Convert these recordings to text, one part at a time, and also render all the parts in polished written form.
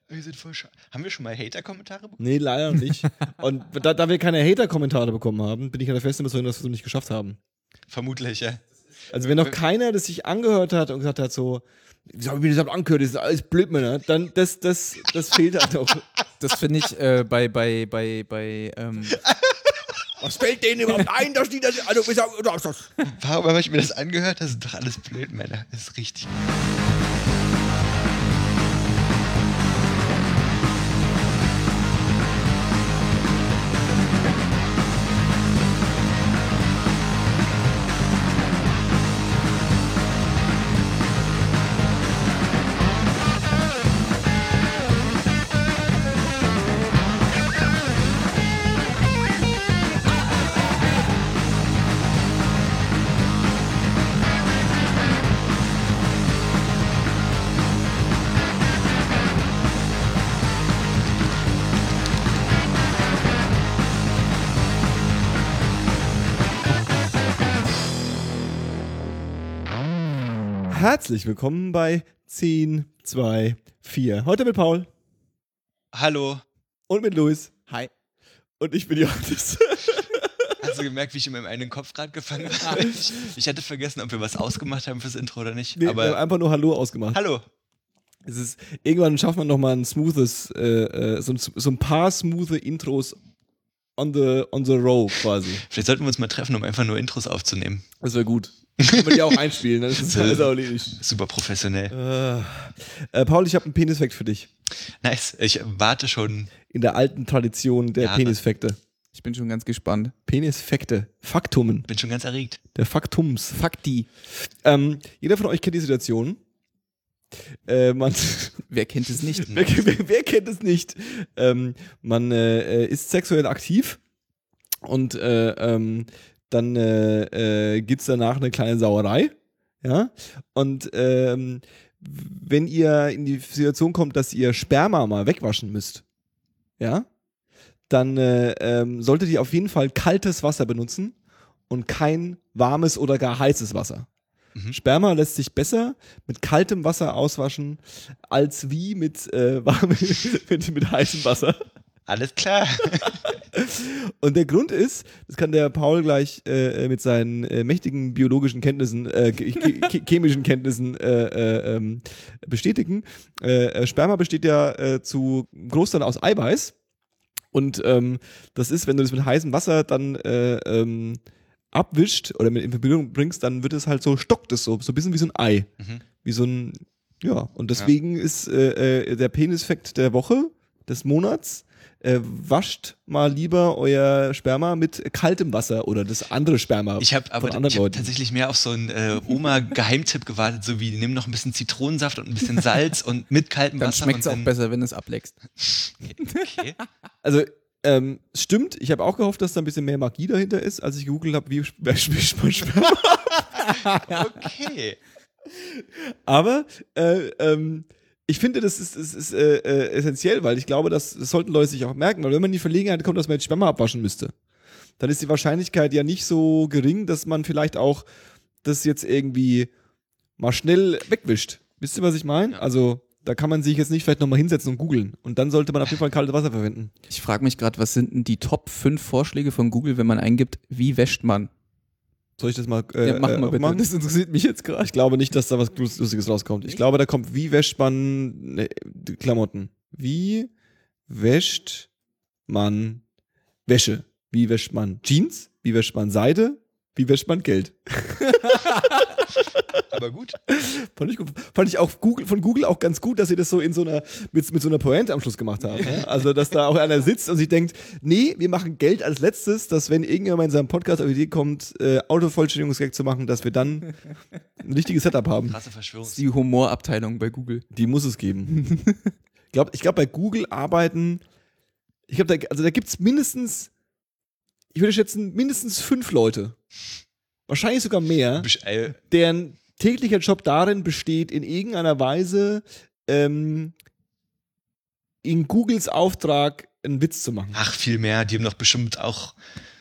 Haben wir schon mal Hater-Kommentare bekommen? Nee, leider noch nicht. Und da wir keine Hater-Kommentare bekommen haben, bin ich an der festen Überzeugung, dass wir es noch nicht geschafft haben. Vermutlich, ja. Also wenn noch keiner das sich angehört hat und gesagt hat so, wie soll ich mir das überhaupt angehört, das ist alles Blödmänner, dann das fehlt halt noch. Das finde ich bei Was fällt denen überhaupt ein, dass die das, also Warum habe ich mir das angehört? Das sind doch alles Blödmänner. Das ist richtig. Herzlich willkommen bei 10, 2, 4. Heute mit Paul. Hallo. Und mit Luis. Hi. Und ich bin Johannes. Hast du gemerkt, wie ich in meinem eigenen Kopf gerade gefangen habe? Ich hatte vergessen, ob wir was ausgemacht haben fürs Intro oder nicht. Nee, aber wir haben einfach nur Hallo ausgemacht. Hallo. Es ist, irgendwann schafft man nochmal ein smoothes, so ein paar smoothe Intros on the row quasi. Vielleicht sollten wir uns mal treffen, um einfach nur Intros aufzunehmen. Das wäre gut. Können wir die auch einspielen, dann ist es alles auch erledigt. Super professionell. Paul, ich habe einen Penisfact für dich. Nice. Ich warte schon. In der alten Tradition der Penisfakte. Ich bin schon ganz gespannt. Penisfakte. Faktumen. Bin schon ganz erregt. Der Faktums. Fakti. Jeder von euch kennt die Situation. Wer kennt es nicht? Wer kennt es nicht? Man ist sexuell aktiv und dann gibt's danach eine kleine Sauerei, ja. Und wenn ihr in die Situation kommt, dass ihr Sperma mal wegwaschen müsst, ja, dann solltet ihr auf jeden Fall kaltes Wasser benutzen und kein warmes oder gar heißes Wasser. Mhm. Sperma lässt sich besser mit kaltem Wasser auswaschen als wie mit heißem Wasser. Alles klar. Und der Grund ist, das kann der Paul gleich mit seinen mächtigen biologischen Kenntnissen, chemischen Kenntnissen bestätigen. Sperma besteht ja zu Großteil aus Eiweiß. Und das ist, wenn du das mit heißem Wasser dann abwischt oder mit in Verbindung bringst, dann wird es halt so, stockt es so ein bisschen wie so ein Ei. Mhm. Wie so ein, ja. Und deswegen ist der Penisfakt der Woche, des Monats, wascht mal lieber euer Sperma mit kaltem Wasser oder das andere Sperma. Ich habe tatsächlich mehr auf so einen Oma-Geheimtipp gewartet, so wie nimm noch ein bisschen Zitronensaft und ein bisschen Salz und mit kaltem Dann Wasser. schmeckt es auch besser, wenn du es ableckst. Okay. Also, stimmt, ich habe auch gehofft, dass da ein bisschen mehr Magie dahinter ist, als ich gegoogelt habe, wie wischt man Sperma. Okay. Aber ich finde, das ist essentiell, weil ich glaube, das sollten Leute sich auch merken, weil wenn man in die Verlegenheit kommt, dass man jetzt Sperma abwaschen müsste, dann ist die Wahrscheinlichkeit ja nicht so gering, dass man vielleicht auch das jetzt irgendwie mal schnell wegwischt. Wisst ihr, was ich meine? Ja. Also, da kann man sich jetzt nicht vielleicht nochmal hinsetzen und googeln. Und dann sollte man auf jeden Fall kaltes Wasser verwenden. Ich frage mich gerade, was sind denn die Top 5 Vorschläge von Google, wenn man eingibt, wie wäscht man? Soll ich das mal Ja, mach mal bitte. machen? Das interessiert mich jetzt gerade. Ich glaube nicht, dass da was Lustiges rauskommt. Ich glaube, da kommt, wie wäscht man die Klamotten? Wie wäscht man Wäsche? Wie wäscht man Jeans? Wie wäscht man Seide? Wie wäscht man Geld? Aber gut. Fand ich gut. Fand ich auch von Google auch ganz gut, dass sie das so in so einer, mit so einer Pointe am Schluss gemacht haben. Ja? Also, dass da auch einer sitzt und sich denkt, nee, wir machen Geld als letztes, dass wenn irgendjemand in seinem Podcast auf die Idee kommt, Autovollständigungsgag zu machen, dass wir dann ein richtiges Setup haben. Krasse Das Verschwörung. ist die Humorabteilung bei Google. Die muss es geben. Ich glaube, bei Google arbeiten, da gibt's mindestens, ich würde schätzen, mindestens 5 Leute. Wahrscheinlich sogar mehr, deren täglicher Job darin besteht, in irgendeiner Weise in Googles Auftrag einen Witz zu machen. Ach, viel mehr. Die haben doch bestimmt auch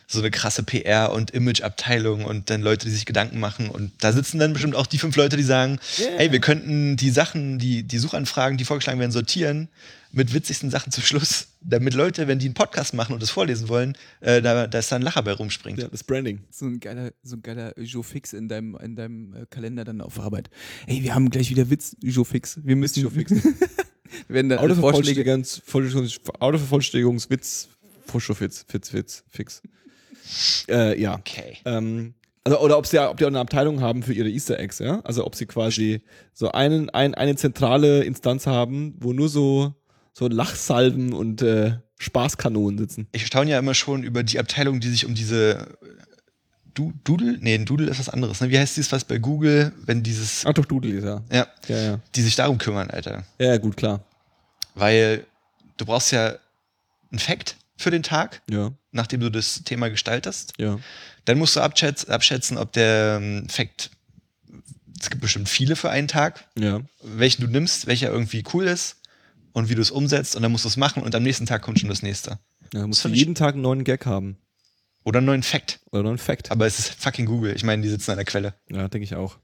so eine krasse PR- und Image-Abteilung und dann Leute, die sich Gedanken machen. Und da sitzen dann bestimmt auch die 5 Leute, die sagen, ey, wir könnten die Sachen, die Suchanfragen, die vorgeschlagen werden, sortieren mit witzigsten Sachen zum Schluss, damit Leute, wenn die einen Podcast machen und das vorlesen wollen, da ist da ein Lacher bei rumspringt. Ja, das Branding. So ein geiler Joe Fix in deinem Kalender dann auf Arbeit. Ey, wir haben gleich wieder Witz, Joe Fix. Wir müssen Joe Fix. Wenn da Vorschläge. Autovervollständigungswitz, Fix. Ja. Okay. Also, oder ob die auch eine Abteilung haben für ihre Easter Eggs, ja? Also ob sie quasi so eine zentrale Instanz haben, wo nur so Lachsalben und Spaßkanonen sitzen. Ich staune ja immer schon über die Abteilung, die sich um diese Doodle? Nee, ein Doodle ist was anderes. Ne? Wie heißt dieses was bei Google, wenn dieses... Ach doch, Doodle ist ja. Ja. Die sich darum kümmern, Alter. Ja, gut, klar. Weil du brauchst ja einen Fact für den Tag, Ja. nachdem du das Thema gestaltest. Ja. Dann musst du abschätzen, ob der Fact, es gibt bestimmt viele für einen Tag, Ja. welchen du nimmst, welcher irgendwie cool ist und wie du es umsetzt und dann musst du es machen und am nächsten Tag kommt schon das nächste. Ja, musst du fand jeden Tag einen neuen Gag haben. Oder einen neuen Fact. Oder einen neuen Fact. Aber es ist fucking Google. Ich meine, die sitzen an der Quelle. Ja, denke ich auch.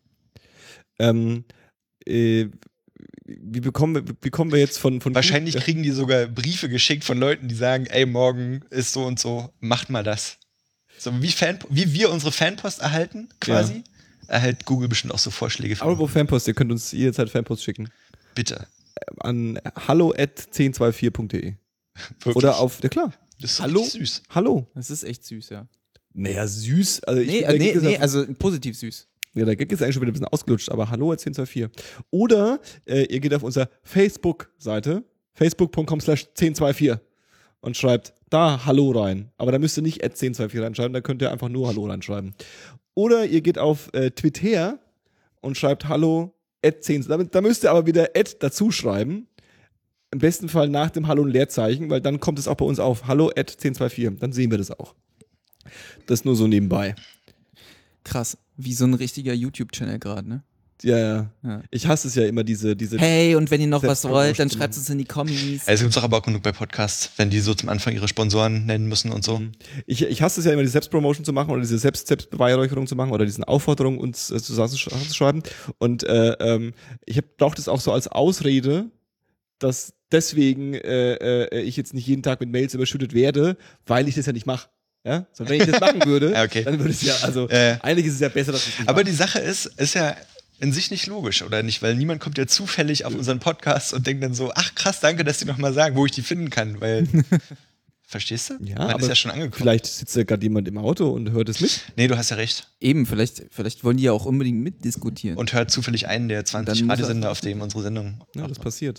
Wie bekommen wir jetzt von Wahrscheinlich kriegen die sogar Briefe geschickt von Leuten, die sagen, ey, morgen ist so und so, macht mal das. So wie wir unsere Fanpost erhalten, quasi, erhält Google bestimmt auch so Vorschläge für. Apropos Fanpost, ihr könnt uns jederzeit Fanpost schicken. Bitte. An hallo@1024.de. Wirklich? Oder auf, ja klar. Das ist so Hallo? richtig süß. Hallo. Das ist echt süß, ja. Naja, süß. Also Nee, also positiv süß. Ja, der Gag ist eigentlich schon wieder ein bisschen ausgelutscht, aber hallo@1024. Oder ihr geht auf unsere Facebook-Seite, facebook.com/1024 und schreibt da Hallo rein. Aber da müsst ihr nicht @1024 reinschreiben, da könnt ihr einfach nur Hallo reinschreiben. Oder ihr geht auf Twitter und schreibt Hallo @10. Da müsst ihr aber wieder dazu schreiben. Im besten Fall nach dem Hallo ein Leerzeichen, weil dann kommt es auch bei uns auf Hallo @1024. Dann sehen wir das auch. Das nur so nebenbei. Krass, wie so ein richtiger YouTube-Channel gerade, ne? Ja. Ja. Ich hasse es ja immer, diese Hey, und wenn ihr noch was wollt, dann Selbstpromotion. schreibt es in die Kommis. Es gibt auch aber auch genug bei Podcasts, wenn die so zum Anfang ihre Sponsoren nennen müssen und so. Ich hasse es ja immer, die Selbstpromotion zu machen oder diese Selbstbeweihräucherung zu machen oder diesen Aufforderung, uns zusammenzuschreiben. Und ich brauche das auch so als Ausrede, dass deswegen ich jetzt nicht jeden Tag mit Mails überschüttet werde, weil ich das ja nicht mache. Ja? So, wenn ich das machen würde, Ja, okay. dann würde es ja, also eigentlich ist es ja besser, dass ich es nicht Aber mache. die Sache ist ja in sich nicht logisch, oder nicht? Weil niemand kommt ja zufällig auf unseren Podcast und denkt dann so, ach krass, danke, dass die nochmal sagen, wo ich die finden kann, weil, verstehst du? Ja, Man aber ist ja schon angekommen. Vielleicht sitzt ja gerade jemand im Auto und hört es mit. Nee, du hast ja recht. Eben, vielleicht wollen die ja auch unbedingt mitdiskutieren. Und hört zufällig einen der 20 Dann muss Radiosender, auf dem unsere Sendung. Ja, das passiert.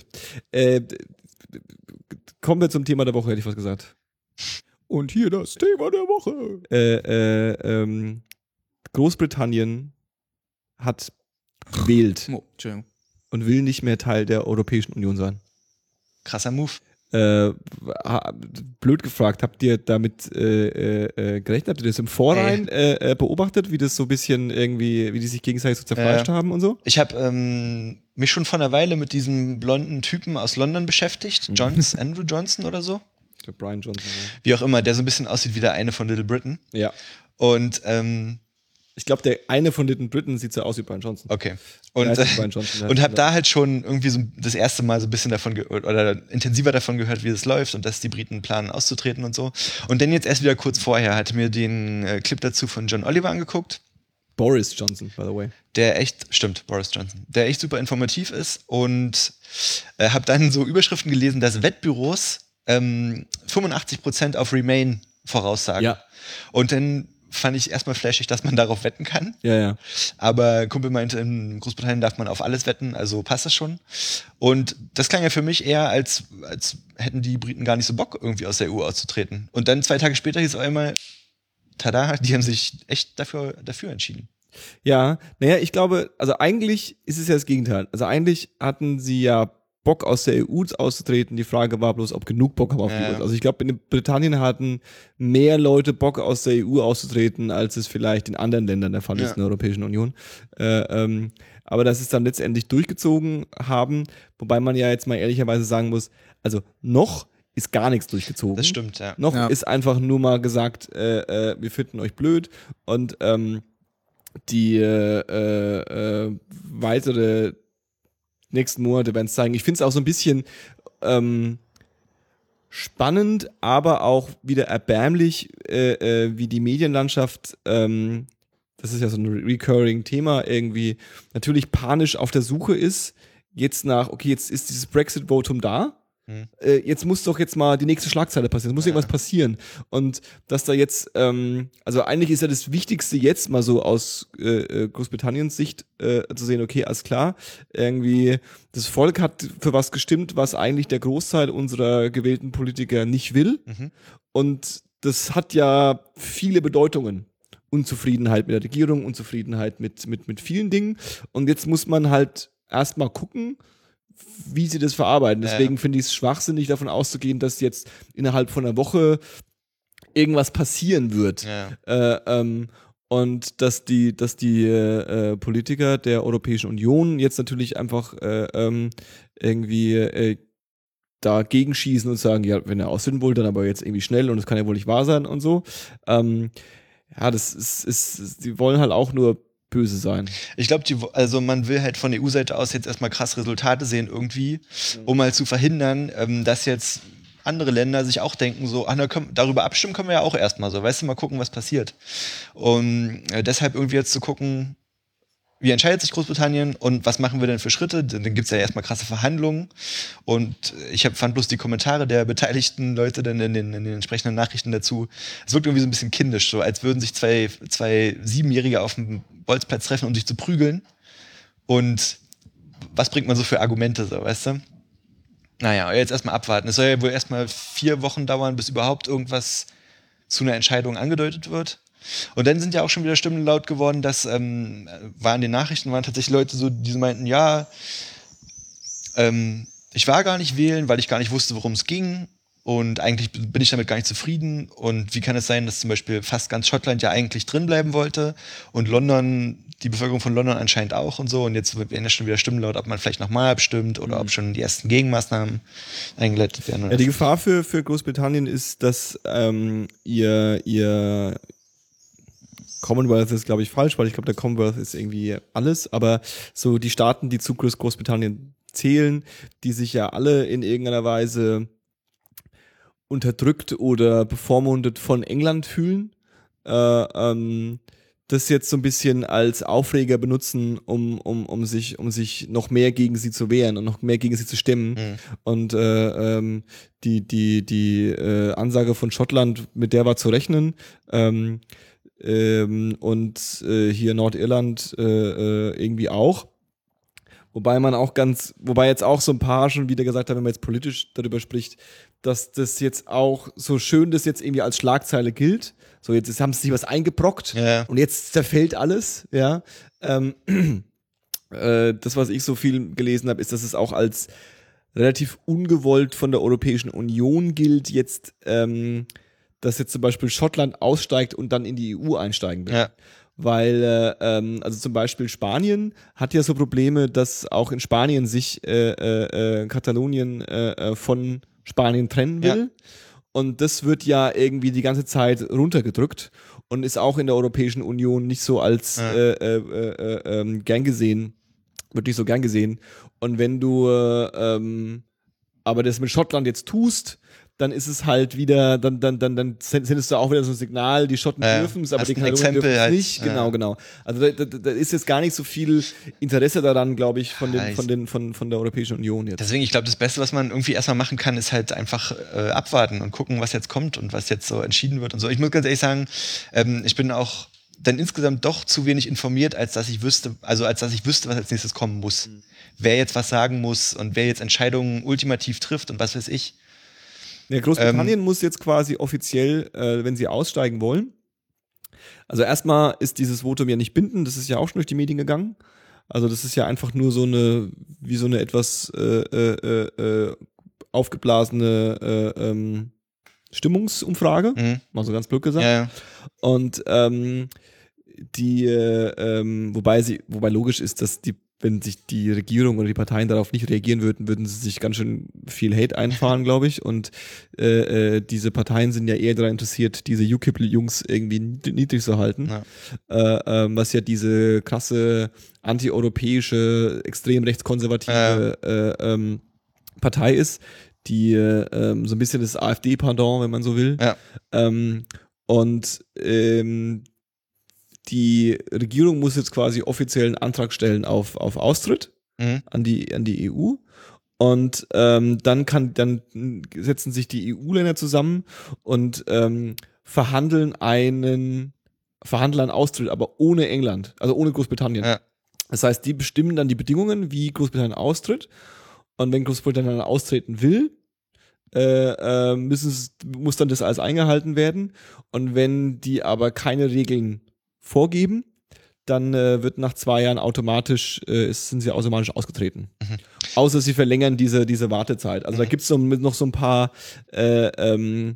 Kommen wir zum Thema der Woche, hätte ich was gesagt. Und hier das Thema der Woche. Großbritannien hat gewählt Oh, Entschuldigung. und will nicht mehr Teil der Europäischen Union sein. Krasser Move. Blöd gefragt, habt ihr damit gerechnet? Habt ihr das im Vorhinein beobachtet, wie das so ein bisschen irgendwie, wie die sich gegenseitig so zerfleischt haben und so? Ich habe mich schon vor einer Weile mit diesem blonden Typen aus London beschäftigt. Andrew Johnson oder so. Der Brian Johnson. Wie auch immer, der so ein bisschen aussieht wie der eine von Little Britain. Ja. Und, Ich glaube, der eine von Little Britain sieht so aus wie Brian Johnson. okay. Der Und, heißt Brian Johnson, und habe da halt schon irgendwie so das erste Mal so ein bisschen davon oder intensiver davon gehört, wie das läuft und dass die Briten planen auszutreten und so. Und dann jetzt erst wieder kurz vorher hatte mir den Clip dazu von John Oliver angeguckt. Boris Johnson, by the way. Boris Johnson, der echt super informativ ist und habe dann so Überschriften gelesen, dass Wettbüros 85% auf Remain voraussagen. Ja. Und dann fand ich erstmal flashig, dass man darauf wetten kann. Ja. Aber Kumpel meinte, in Großbritannien darf man auf alles wetten, also passt das schon. Und das klang ja für mich eher, als hätten die Briten gar nicht so Bock, irgendwie aus der EU auszutreten. Und dann 2 Tage später hieß auf einmal, tada, die haben sich echt dafür entschieden. Ja, naja, ich glaube, also eigentlich ist es ja das Gegenteil. Also eigentlich hatten sie ja Bock aus der EU auszutreten. Die Frage war bloß, ob genug Bock haben auf die EU. Also ich glaube, in Britannien hatten mehr Leute Bock aus der EU auszutreten, als es vielleicht in anderen Ländern der Fall ist in der Europäischen Union. Aber dass es dann letztendlich durchgezogen haben, wobei man ja jetzt mal ehrlicherweise sagen muss, also noch ist gar nichts durchgezogen. Das stimmt, ja. Noch ist einfach nur mal gesagt, wir finden euch blöd und die weitere nächsten Monate werden es zeigen. Ich finde es auch so ein bisschen spannend, aber auch wieder erbärmlich, wie die Medienlandschaft, das ist ja so ein recurring Thema, irgendwie natürlich panisch auf der Suche ist, jetzt jetzt ist dieses Brexit-Votum da, jetzt muss doch jetzt mal die nächste Schlagzeile passieren, es muss irgendwas passieren. Und dass da jetzt, also eigentlich ist ja das Wichtigste jetzt mal so aus Großbritanniens Sicht zu sehen, okay, alles klar, irgendwie das Volk hat für was gestimmt, was eigentlich der Großteil unserer gewählten Politiker nicht will. Und das hat ja viele Bedeutungen. Unzufriedenheit mit der Regierung, Unzufriedenheit mit vielen Dingen. Und jetzt muss man halt erstmal gucken, wie sie das verarbeiten. Deswegen finde ich es schwachsinnig, davon auszugehen, dass jetzt innerhalb von einer Woche irgendwas passieren wird. Und dass die Politiker der Europäischen Union jetzt natürlich einfach irgendwie dagegen schießen und sagen, ja, wenn er aussehen wollt, dann aber jetzt irgendwie schnell und das kann ja wohl nicht wahr sein und so. Das ist, die wollen halt auch nur böse sein. Ich glaube, also man will halt von der EU-Seite aus jetzt erstmal krass Resultate sehen irgendwie, um mal zu verhindern, dass jetzt andere Länder sich auch denken so, darüber abstimmen können wir ja auch erstmal so, weißt du, mal gucken, was passiert. Und deshalb irgendwie jetzt zu gucken, wie entscheidet sich Großbritannien und was machen wir denn für Schritte? Dann gibt's ja erstmal krasse Verhandlungen und fand bloß die Kommentare der beteiligten Leute dann in den entsprechenden Nachrichten dazu. Es wirkt irgendwie so ein bisschen kindisch, so als würden sich zwei 7-Jährige auf dem Bolzplatz treffen, um sich zu prügeln. Und was bringt man so für Argumente, so, weißt du? Naja, jetzt erstmal abwarten. Es soll ja wohl erstmal 4 Wochen dauern, bis überhaupt irgendwas zu einer Entscheidung angedeutet wird. Und dann sind ja auch schon wieder Stimmen laut geworden, dass waren die Nachrichten, waren tatsächlich Leute so, die meinten, ja, ich war gar nicht wählen, weil ich gar nicht wusste, worum es ging. Und eigentlich bin ich damit gar nicht zufrieden. Und wie kann es sein, dass zum Beispiel fast ganz Schottland ja eigentlich drin bleiben wollte und London, die Bevölkerung von London anscheinend auch und so. Und jetzt werden ja schon wieder Stimmen laut, ob man vielleicht nochmal abstimmt oder ob schon die ersten Gegenmaßnahmen eingeleitet werden. Ja, die Gefahr für Großbritannien ist, dass ihr Commonwealth ist, glaube ich, falsch, weil ich glaube, der Commonwealth ist irgendwie alles, aber so die Staaten, die zu Großbritannien zählen, die sich ja alle in irgendeiner Weise unterdrückt oder bevormundet von England fühlen, das jetzt so ein bisschen als Aufreger benutzen, um sich noch mehr gegen sie zu wehren und noch mehr gegen sie zu stimmen. Und die Ansage von Schottland, mit der war zu rechnen, und hier Nordirland irgendwie auch. Wobei jetzt auch so ein paar schon wieder gesagt haben, wenn man jetzt politisch darüber spricht, dass das jetzt auch, so schön das jetzt irgendwie als Schlagzeile gilt, so jetzt haben sie sich was eingebrockt und jetzt zerfällt alles, ja. Das, was ich so viel gelesen habe, ist, dass es auch als relativ ungewollt von der Europäischen Union gilt, jetzt dass jetzt zum Beispiel Schottland aussteigt und dann in die EU einsteigen will. Ja. Weil, also zum Beispiel Spanien hat ja so Probleme, dass auch in Spanien sich Katalonien von Spanien trennen will. Ja. Und das wird ja irgendwie die ganze Zeit runtergedrückt und ist auch in der Europäischen Union nicht so als gern gesehen, wird nicht so gern gesehen. Und wenn du aber das mit Schottland jetzt tust, dann ist es halt wieder, dann sendest du auch wieder so ein Signal, die Schotten dürfen es, aber die Katalonien dürfen es nicht. Halt. Genau. Also da ist jetzt gar nicht so viel Interesse daran, glaube ich, von der Europäischen Union jetzt. Deswegen, ich glaube, das Beste, was man irgendwie erstmal machen kann, ist halt einfach abwarten und gucken, was jetzt kommt und was jetzt so entschieden wird und so. Ich muss ganz ehrlich sagen, ich bin auch dann insgesamt doch zu wenig informiert, als dass ich wüsste, was als nächstes kommen muss. Wer jetzt was sagen muss und wer jetzt Entscheidungen ultimativ trifft und was weiß ich. Ja, Großbritannien muss jetzt quasi offiziell, wenn sie aussteigen wollen. Also erstmal ist dieses Votum ja nicht bindend, das ist ja auch schon durch die Medien gegangen. Also das ist ja einfach nur so eine etwas aufgeblasene Stimmungsumfrage, mal so ganz blöd gesagt. Ja. Und wobei logisch ist, dass die wenn sich die Regierung oder die Parteien darauf nicht reagieren würden, würden sie sich ganz schön viel Hate einfahren, glaube ich. Und diese Parteien sind ja eher daran interessiert, diese UKIP-Jungs irgendwie niedrig zu halten. Ja. Was ja diese krasse antieuropäische, extrem rechtskonservative Partei ist, die so ein bisschen das AfD-Pendant, wenn man so will. Ja. Die Regierung muss jetzt quasi offiziell einen Antrag stellen auf Austritt an die EU. Und dann setzen sich die EU-Länder zusammen und verhandeln einen Austritt, aber ohne England, also ohne Großbritannien. Ja. Das heißt, die bestimmen dann die Bedingungen, wie Großbritannien austritt. Und wenn Großbritannien austreten will, muss dann das alles eingehalten werden. Und wenn die aber keine Regeln vorgeben, dann wird nach 2 Jahren sind sie automatisch ausgetreten. Mhm. Außer sie verlängern diese Wartezeit. Also da gibt es noch so ein paar wie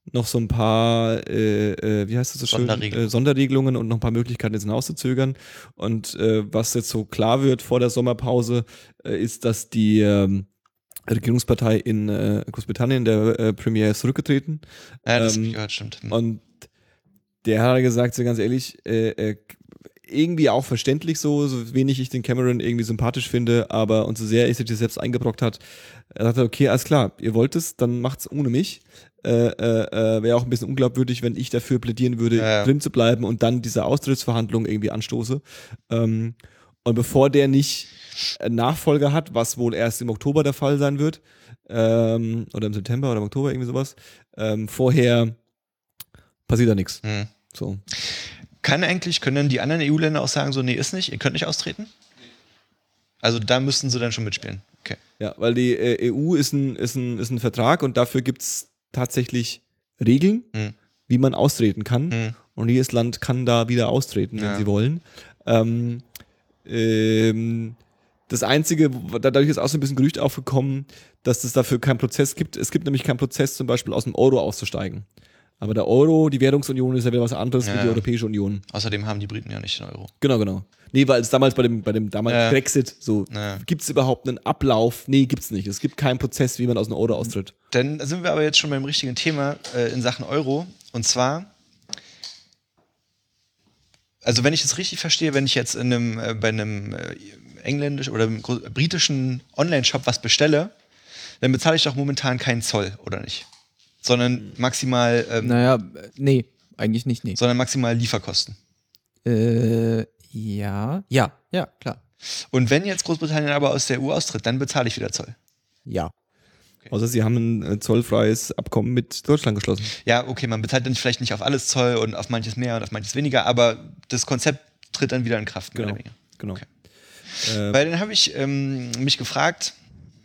heißt das so schön? Sonderregelungen und noch ein paar Möglichkeiten, das hinauszuzögern. Und was jetzt so klar wird vor der Sommerpause, ist, dass die Regierungspartei in Großbritannien, der Premier, ist zurückgetreten. Ja, das stimmt. Und der hat gesagt, so ganz ehrlich, irgendwie auch verständlich so wenig ich den Cameron irgendwie sympathisch finde, aber und so sehr er sich das selbst eingebrockt hat, er sagte, okay, alles klar, ihr wollt es, dann macht's ohne mich. Wäre auch ein bisschen unglaubwürdig, wenn ich dafür plädieren würde, drin zu bleiben und dann diese Austrittsverhandlungen irgendwie anstoße. Und bevor der nicht einen Nachfolger hat, was wohl erst im Oktober der Fall sein wird, oder im September oder im Oktober, irgendwie sowas, vorher passiert da nichts. Mhm. So. Können dann die anderen EU-Länder auch sagen, so, nee, ist nicht, ihr könnt nicht austreten? Also da müssten sie dann schon mitspielen. Okay. Ja, weil die EU ist ein Vertrag und dafür gibt es tatsächlich Regeln, wie man austreten kann. Und jedes Land kann da wieder austreten, wenn sie wollen. Das Einzige, dadurch ist auch so ein bisschen Gerücht aufgekommen, dass es dafür keinen Prozess gibt. Es gibt nämlich keinen Prozess, zum Beispiel aus dem Euro auszusteigen. Aber der Euro, die Währungsunion, ist ja wieder was anderes wie die Europäische Union. Außerdem haben die Briten ja nicht den Euro. Genau. Nee, weil es damals bei dem Brexit so, gibt es überhaupt einen Ablauf? Nee, gibt's nicht. Es gibt keinen Prozess, wie man aus dem Euro austritt. Dann sind wir aber jetzt schon beim richtigen Thema in Sachen Euro. Und zwar, also wenn ich es richtig verstehe, wenn ich jetzt bei einem englischischen oder britischen Online-Shop was bestelle, dann bezahle ich doch momentan keinen Zoll, oder nicht? Sondern maximal. Nee, eigentlich nicht, nee. Sondern maximal Lieferkosten. Ja, klar. Und wenn jetzt Großbritannien aber aus der EU austritt, dann bezahle ich wieder Zoll. Ja. Okay. Außer sie haben ein zollfreies Abkommen mit Deutschland geschlossen. Ja, okay, man bezahlt dann vielleicht nicht auf alles Zoll und auf manches mehr und auf manches weniger, aber das Konzept tritt dann wieder in Kraft. Genau. Okay. Weil dann habe ich mich gefragt,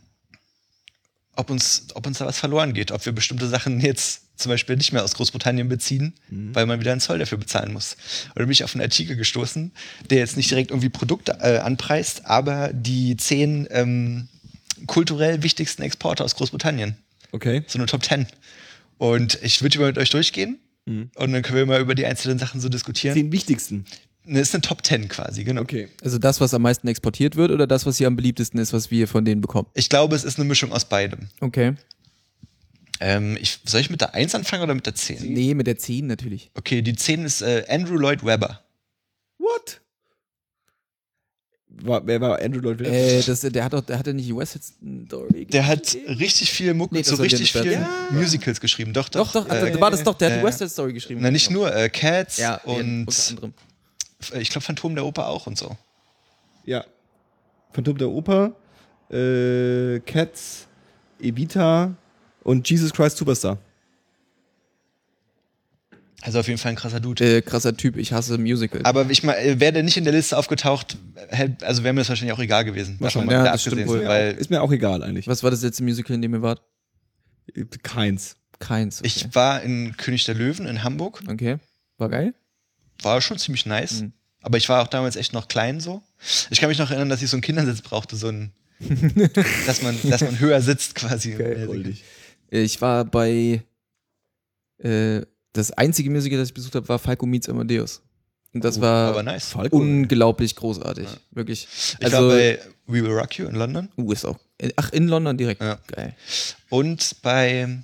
ob uns da was verloren geht, ob wir bestimmte Sachen jetzt zum Beispiel nicht mehr aus Großbritannien beziehen, weil man wieder einen Zoll dafür bezahlen muss. Und da bin ich auf einen Artikel gestoßen, der jetzt nicht direkt irgendwie Produkte anpreist, aber die 10 kulturell wichtigsten Exporte aus Großbritannien. Okay. So eine Top 10. Und ich würde mit euch durchgehen und dann können wir mal über die einzelnen Sachen so diskutieren. 10 wichtigsten. Das ist eine Top 10 quasi, genau. Okay. Also das, was am meisten exportiert wird oder das, was hier am beliebtesten ist, was wir von denen bekommen? Ich glaube, es ist eine Mischung aus beidem. Okay. Soll ich mit der 1 anfangen oder mit der 10? Nee, mit der 10 natürlich. Okay, die 10 ist Andrew Lloyd Webber. What? Wer war Andrew Lloyd Webber? Der hatte nicht West Side Story. Der hat richtig viel Mucke zu richtig vielen Musicals geschrieben. Doch. War das doch, der hat West Side Story geschrieben. Na, nicht nur, Cats ja, und unter anderem. Ich glaube Phantom der Oper auch und so. Ja. Phantom der Oper, Cats, Evita und Jesus Christ Superstar. Also auf jeden Fall ein krasser Dude. Krasser Typ, ich hasse Musicals. Aber wäre der nicht in der Liste aufgetaucht, also wäre mir das wahrscheinlich auch egal gewesen. Wahrscheinlich. Ja, das stimmt wohl. Weil ist mir auch egal eigentlich. Was war das letzte Musical, in dem ihr wart? Keins. Okay. Ich war in König der Löwen in Hamburg. Okay. War geil? War schon ziemlich nice. Aber ich war auch damals echt noch klein so. Ich kann mich noch erinnern, dass ich so einen Kindersitz brauchte, so ein dass man höher sitzt quasi. Geil, ich war bei das einzige Musical, das ich besucht habe, war Falco Meets Amadeus. Und das war aber nice. unglaublich großartig. Wirklich. Ich war bei We Will Rock You in London. Ist auch. Ach, in London direkt. Ja. Geil. Und bei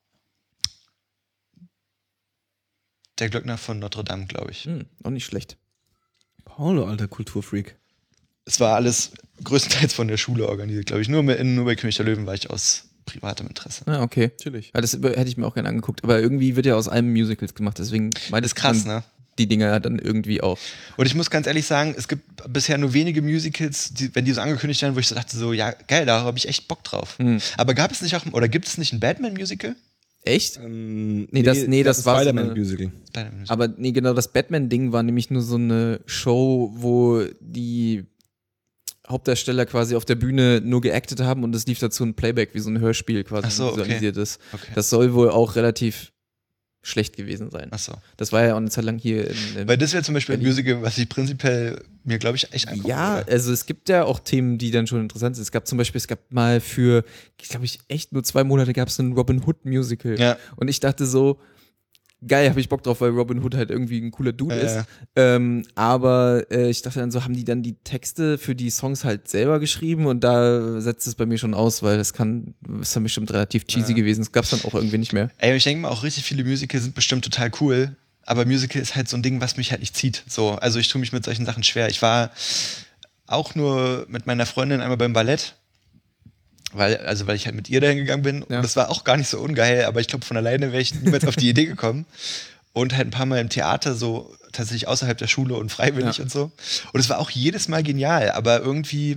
der Glöckner von Notre Dame, glaube ich. Auch nicht schlecht. Paulo, alter Kulturfreak. Es war alles größtenteils von der Schule organisiert, glaube ich. Nur bei König der Löwen war ich aus privatem Interesse. Ah, okay. Chillig. Ja, das hätte ich mir auch gerne angeguckt. Aber irgendwie wird ja aus allem Musicals gemacht, deswegen Das ist krass, ne? Die Dinger dann irgendwie auch. Und ich muss ganz ehrlich sagen, es gibt bisher nur wenige Musicals, wenn die so angekündigt werden, wo ich so dachte, so, ja, geil, da habe ich echt Bock drauf. Aber gab es nicht auch, oder gibt es nicht ein Batman-Musical? Echt? Das war Spider-Man-Musical. Aber nee, genau, das Batman-Ding war nämlich nur so eine Show, wo die Hauptdarsteller quasi auf der Bühne nur geactet haben und es lief dazu ein Playback, wie so ein Hörspiel quasi visualisiert ist. Okay. Das soll wohl auch relativ schlecht gewesen sein. Ach so. Das war ja auch eine Zeit lang hier in Weil das wäre zum Beispiel ein Berlin. Musical, was ich prinzipiell mir, glaube ich, echt angucken Ja, würde. also es gibt ja auch Themen, die dann schon interessant sind. Es gab mal für, glaube ich, echt nur 2 Monate gab es ein Robin Hood Musical. Ja. Und ich dachte so, geil, habe ich Bock drauf, weil Robin Hood halt irgendwie ein cooler Dude ist. Aber ich dachte dann so, haben die dann die Texte für die Songs halt selber geschrieben und da setzt es bei mir schon aus, weil ist dann bestimmt relativ cheesy gewesen. Das gab es dann auch irgendwie nicht mehr. Ey, ich denke mal, auch richtig viele Musicals sind bestimmt total cool, aber Musical ist halt so ein Ding, was mich halt nicht zieht. So, also ich tue mich mit solchen Sachen schwer. Ich war auch nur mit meiner Freundin einmal beim Ballett, weil ich halt mit ihr dahin gegangen bin. Ja. Und das war auch gar nicht so ungeil, aber ich glaube, von alleine wäre ich niemals auf die Idee gekommen. Und halt ein paar Mal im Theater, so tatsächlich außerhalb der Schule und freiwillig und so. Und es war auch jedes Mal genial, aber irgendwie,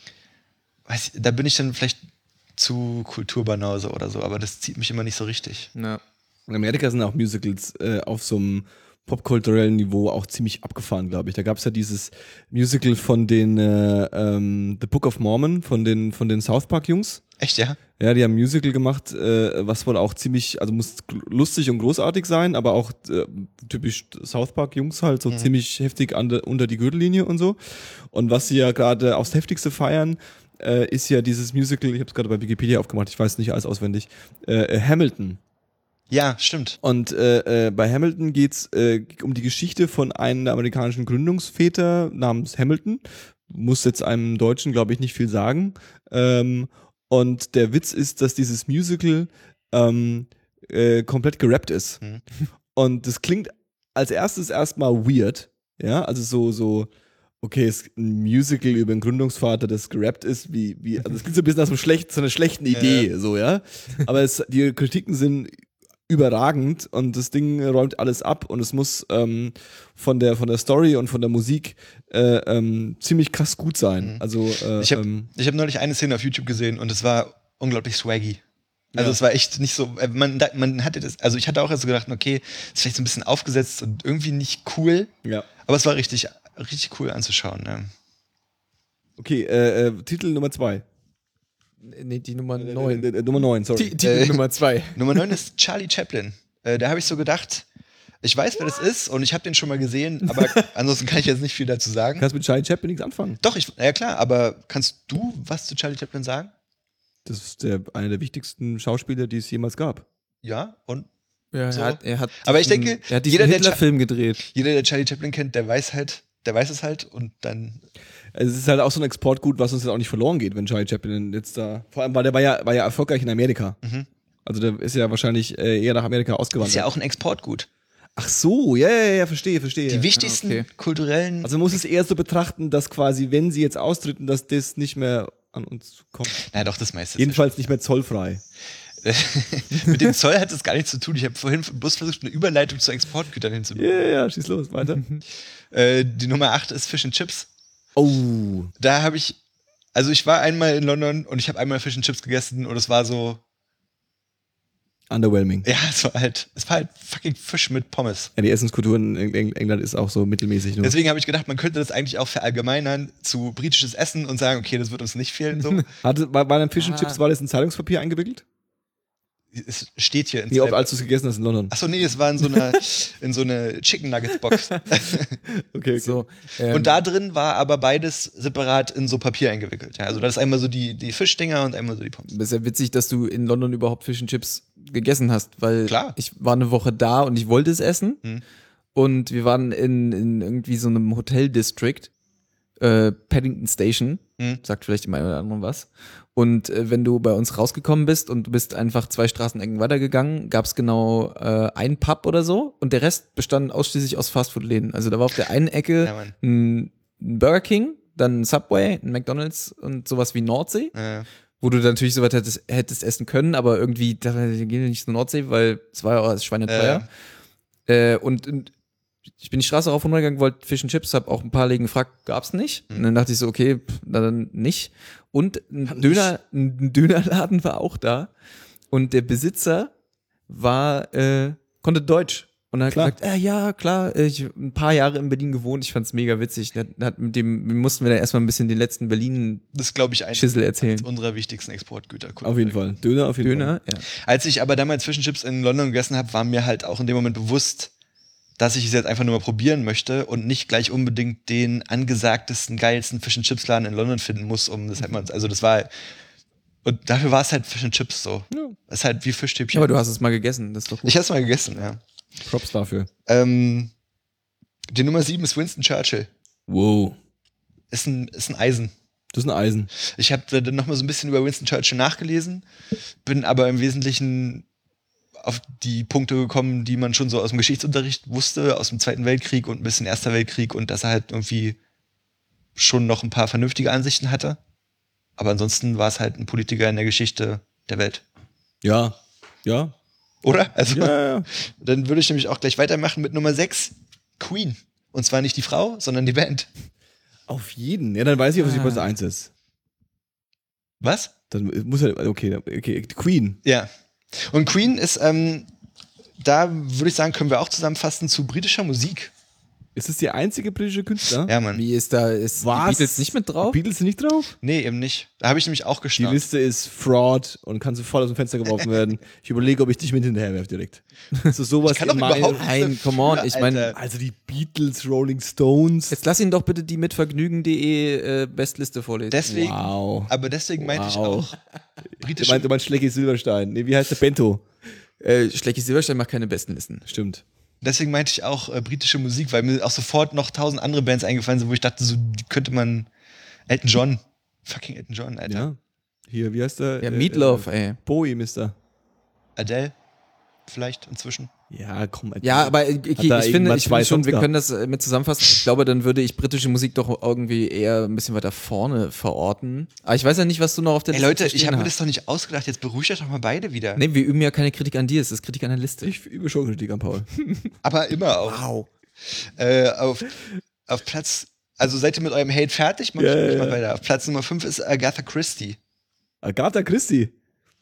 da bin ich dann vielleicht zu Kulturbanause oder so, aber das zieht mich immer nicht so richtig. Ja. In Amerika sind auch Musicals auf so einem popkulturellen Niveau auch ziemlich abgefahren, glaube ich. Da gab es ja dieses Musical von den The Book of Mormon, von den South Park-Jungs. Echt, ja? Ja, die haben ein Musical gemacht, was wohl auch ziemlich, also muss lustig und großartig sein, aber auch typisch South Park-Jungs halt so ziemlich heftig unter die Gürtellinie und so. Und was sie ja gerade aufs Heftigste feiern, ist ja dieses Musical, ich habe es gerade bei Wikipedia aufgemacht, ich weiß nicht alles auswendig, Hamilton. Ja, stimmt. Und bei Hamilton geht's um die Geschichte von einem der amerikanischen Gründungsväter namens Hamilton. Muss jetzt einem Deutschen, glaube ich, nicht viel sagen. Und der Witz ist, dass dieses Musical komplett gerappt ist. Und das klingt als erstes erstmal weird. Ja, also so okay, es ist ein Musical über einen Gründungsvater, das gerappt ist, also es klingt so ein bisschen nach so einer schlechten Idee, so, ja. Aber die Kritiken sind überragend und das Ding räumt alles ab und es muss von der Story und von der Musik ziemlich krass gut sein. Also ich hab neulich eine Szene auf YouTube gesehen und es war unglaublich swaggy. Also Ja. es war echt nicht so, man hatte das, also ich hatte auch erst so gedacht, okay, ist vielleicht so ein bisschen aufgesetzt und irgendwie nicht cool, ja. aber es war richtig cool anzuschauen. Ne? Okay, Titel Nummer 2. Nee, die Nummer 9. Nummer 9, sorry. Titel Nummer 2. Nummer 9 ist Charlie Chaplin. Da habe ich so gedacht, ich weiß, wer das ist und ich habe den schon mal gesehen, aber ansonsten kann ich jetzt nicht viel dazu sagen. Kannst mit Charlie Chaplin nichts anfangen. Doch, ja klar, aber kannst du was zu Charlie Chaplin sagen? Das ist einer der wichtigsten Schauspieler, die es jemals gab. Ja, und? Ja, So. er hat Aber ich denke, er hat diesen jeder, der Hitler-Film gedreht. Jeder, der Charlie Chaplin kennt, der weiß es halt und dann. Also es ist halt auch so ein Exportgut, was uns jetzt auch nicht verloren geht, wenn Charlie Chaplin jetzt da. Vor allem, weil der war ja erfolgreich in Amerika. Also der ist ja wahrscheinlich eher nach Amerika ausgewandert. Ist ja auch ein Exportgut. Ach so, ja, verstehe. Die wichtigsten okay. kulturellen. Also man muss es eher so betrachten, dass quasi, wenn sie jetzt austreten, dass das nicht mehr an uns kommt. Na doch, das meiste. Jedenfalls nicht mehr zollfrei. Mit dem Zoll hat das gar nichts zu tun. Ich habe vorhin bloß versucht, eine Überleitung zu Exportgütern hinzubekommen. Ja, schieß los, weiter. Die Nummer 8 ist Fish and Chips. Oh. Da habe ich war einmal in London und ich habe einmal Fish and Chips gegessen und es war so, Underwhelming. ja, es war halt fucking Fisch mit Pommes. Ja, die Essenskultur in England ist auch so mittelmäßig. Nur. Deswegen habe ich gedacht, man könnte das eigentlich auch verallgemeinern zu britisches Essen und sagen, okay, das wird uns nicht fehlen. So. War dein Fish and Chips, war das in Zeitungspapier eingewickelt? Es steht hier Wie oft, als du es gegessen hast in London? Achso, nee, es war in so eine Chicken Nuggets Box. Okay. So, Und da drin war aber beides separat in so Papier eingewickelt. Ja, also da ist einmal so die Fischdinger und einmal so die Pommes. das ist ja witzig, dass du in London überhaupt Fish and Chips gegessen hast, weil Klar. ich war eine Woche da und ich wollte es essen. und wir waren in irgendwie so einem Hotel-District, Paddington Station, sagt vielleicht dem einen oder anderen was. Und wenn du bei uns rausgekommen bist und du bist einfach 2 Straßenecken weitergegangen, gab es genau einen Pub oder so und der Rest bestand ausschließlich aus Fastfood-Läden. Also da war auf der einen Ecke ein Burger King, dann ein Subway, ein McDonald's und sowas wie Nordsee, wo du dann natürlich sowas hättest essen können, aber irgendwie, da gehen wir nicht zur Nordsee, weil es war ja auch schweineteuer. Und ich bin die Straße rauf und runter gegangen, wollte Fish and Chips, hab auch ein paar Läden gefragt, gab's nicht. Und dann dachte ich so, okay, dann nicht. Und ein Dönerladen war auch da. Und der Besitzer konnte Deutsch. Und er hat gesagt, ja, klar, ich hab ein paar Jahre in Berlin gewohnt, ich fand's mega witzig. Mussten wir dann erstmal ein bisschen den letzten Das glaube ich Schissel erzählen. Unserer wichtigsten Exportgüter. Auf jeden Fall. Döner auf jeden Fall. Ja. Als ich aber damals Fish and Chips in London gegessen habe, war mir halt auch in dem Moment bewusst, dass ich es jetzt einfach nur mal probieren möchte und nicht gleich unbedingt den angesagtesten, geilsten Fish and Chips Laden in London finden muss, und dafür war es halt Fish and Chips so. Ja. Es ist halt wie Fischstäbchen. Aber du hast es mal gegessen, das ist doch gut. Ich habe es mal gegessen, ja. Props dafür. Die Nummer 7 ist Winston Churchill. Wow. Ist ein Eisen. Das ist ein Eisen. Ich habe dann noch mal so ein bisschen über Winston Churchill nachgelesen, bin aber im Wesentlichen auf die Punkte gekommen, die man schon so aus dem Geschichtsunterricht wusste, aus dem Zweiten Weltkrieg und ein bisschen Erster Weltkrieg und dass er halt irgendwie schon noch ein paar vernünftige Ansichten hatte. Aber ansonsten war es halt ein Politiker in der Geschichte der Welt. Ja. Oder? Also, Ja. Dann würde ich nämlich auch gleich weitermachen mit Nummer 6, Queen. Und zwar nicht die Frau, sondern die Band. Auf jeden. Ja, dann weiß ich, was die Platz 1 ist. Was? Dann muss ja, okay, Queen. Ja. Und Queen ist, da würde ich sagen, können wir auch zusammenfassen zu britischer Musik. Ist es die einzige britische Künstler? Ja, Mann. Wie ist die Beatles nicht mit drauf? Die Beatles sind nicht drauf? Nee, eben nicht. Da habe ich nämlich auch Die geschnappt. Liste ist Fraud und kann sofort aus dem Fenster geworfen werden. Ich überlege, ob ich dich mit hinterherwerfe direkt. So sowas Ich kann doch in meine- überhaupt Nein, come on, ich meine, Also die Beatles, Rolling Stones. jetzt lass ihn doch bitte die mit vergnügen.de Bestliste vorlesen. Deswegen, Wow. aber deswegen meinte ich Wow. auch Du britische. meinst Schlecki Silberstein. Nee, wie heißt der Bento? Schlecki Silberstein macht keine besten Listen. Stimmt. Deswegen meinte ich auch britische Musik, weil mir auch sofort noch 1000 andere Bands eingefallen sind, wo ich dachte, so die könnte man. Elton John. Fucking Elton John, Alter. Ja. Hier, wie heißt der? Ja, Meatloaf, ey. Bowie, Mister. Adele. Vielleicht inzwischen. Ja, komm. Ja, aber ich da finde irgendwann zwei schon, Songs wir gehabt? können das mit zusammenfassen. Ich glaube, dann würde ich britische Musik doch irgendwie eher ein bisschen weiter vorne verorten. Aber ich weiß ja nicht, was du noch auf der Ey Liste Leute, ich stehen habe mir hast. das doch nicht ausgedacht. Jetzt beruhigt euch doch mal beide wieder. Nee, wir üben ja keine Kritik an dir, es ist Kritik an der Liste. Ich übe schon Kritik an Paul. Aber immer auch. Wow. Auf Platz. Also seid ihr mit eurem Hate fertig? Mach ich mal weiter. Auf Platz Nummer 5 ist Agatha Christie. Agatha Christie.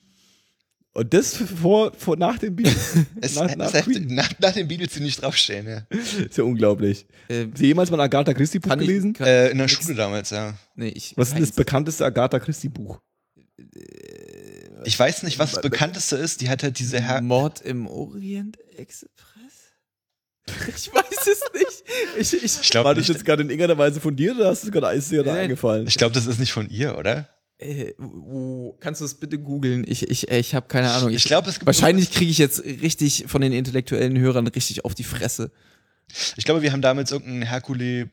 Und das nach dem Beatles. Nach den Beatles, die nicht draufstehen, ja. Ist ja unglaublich. Hast du jemals mal ein Agatha Christie Buch gelesen? In der Schule damals, ja. Nee, Was ist das bekannteste Agatha Christie Buch? Ich weiß nicht, was das bekannteste ist. Die hat halt diese Mord im Orient Express? Ich weiß es nicht. Ich glaube War das nicht. jetzt gerade in irgendeiner Weise von dir oder ist dir gerade eingefallen? Ich glaube, das ist nicht von ihr, oder? Kannst du es bitte googeln? Ich habe keine Ahnung. Ich glaube, es gibt Wahrscheinlich kriege ich jetzt richtig von den intellektuellen Hörern richtig auf die Fresse. Ich glaube, wir haben damals irgendeinen Hercule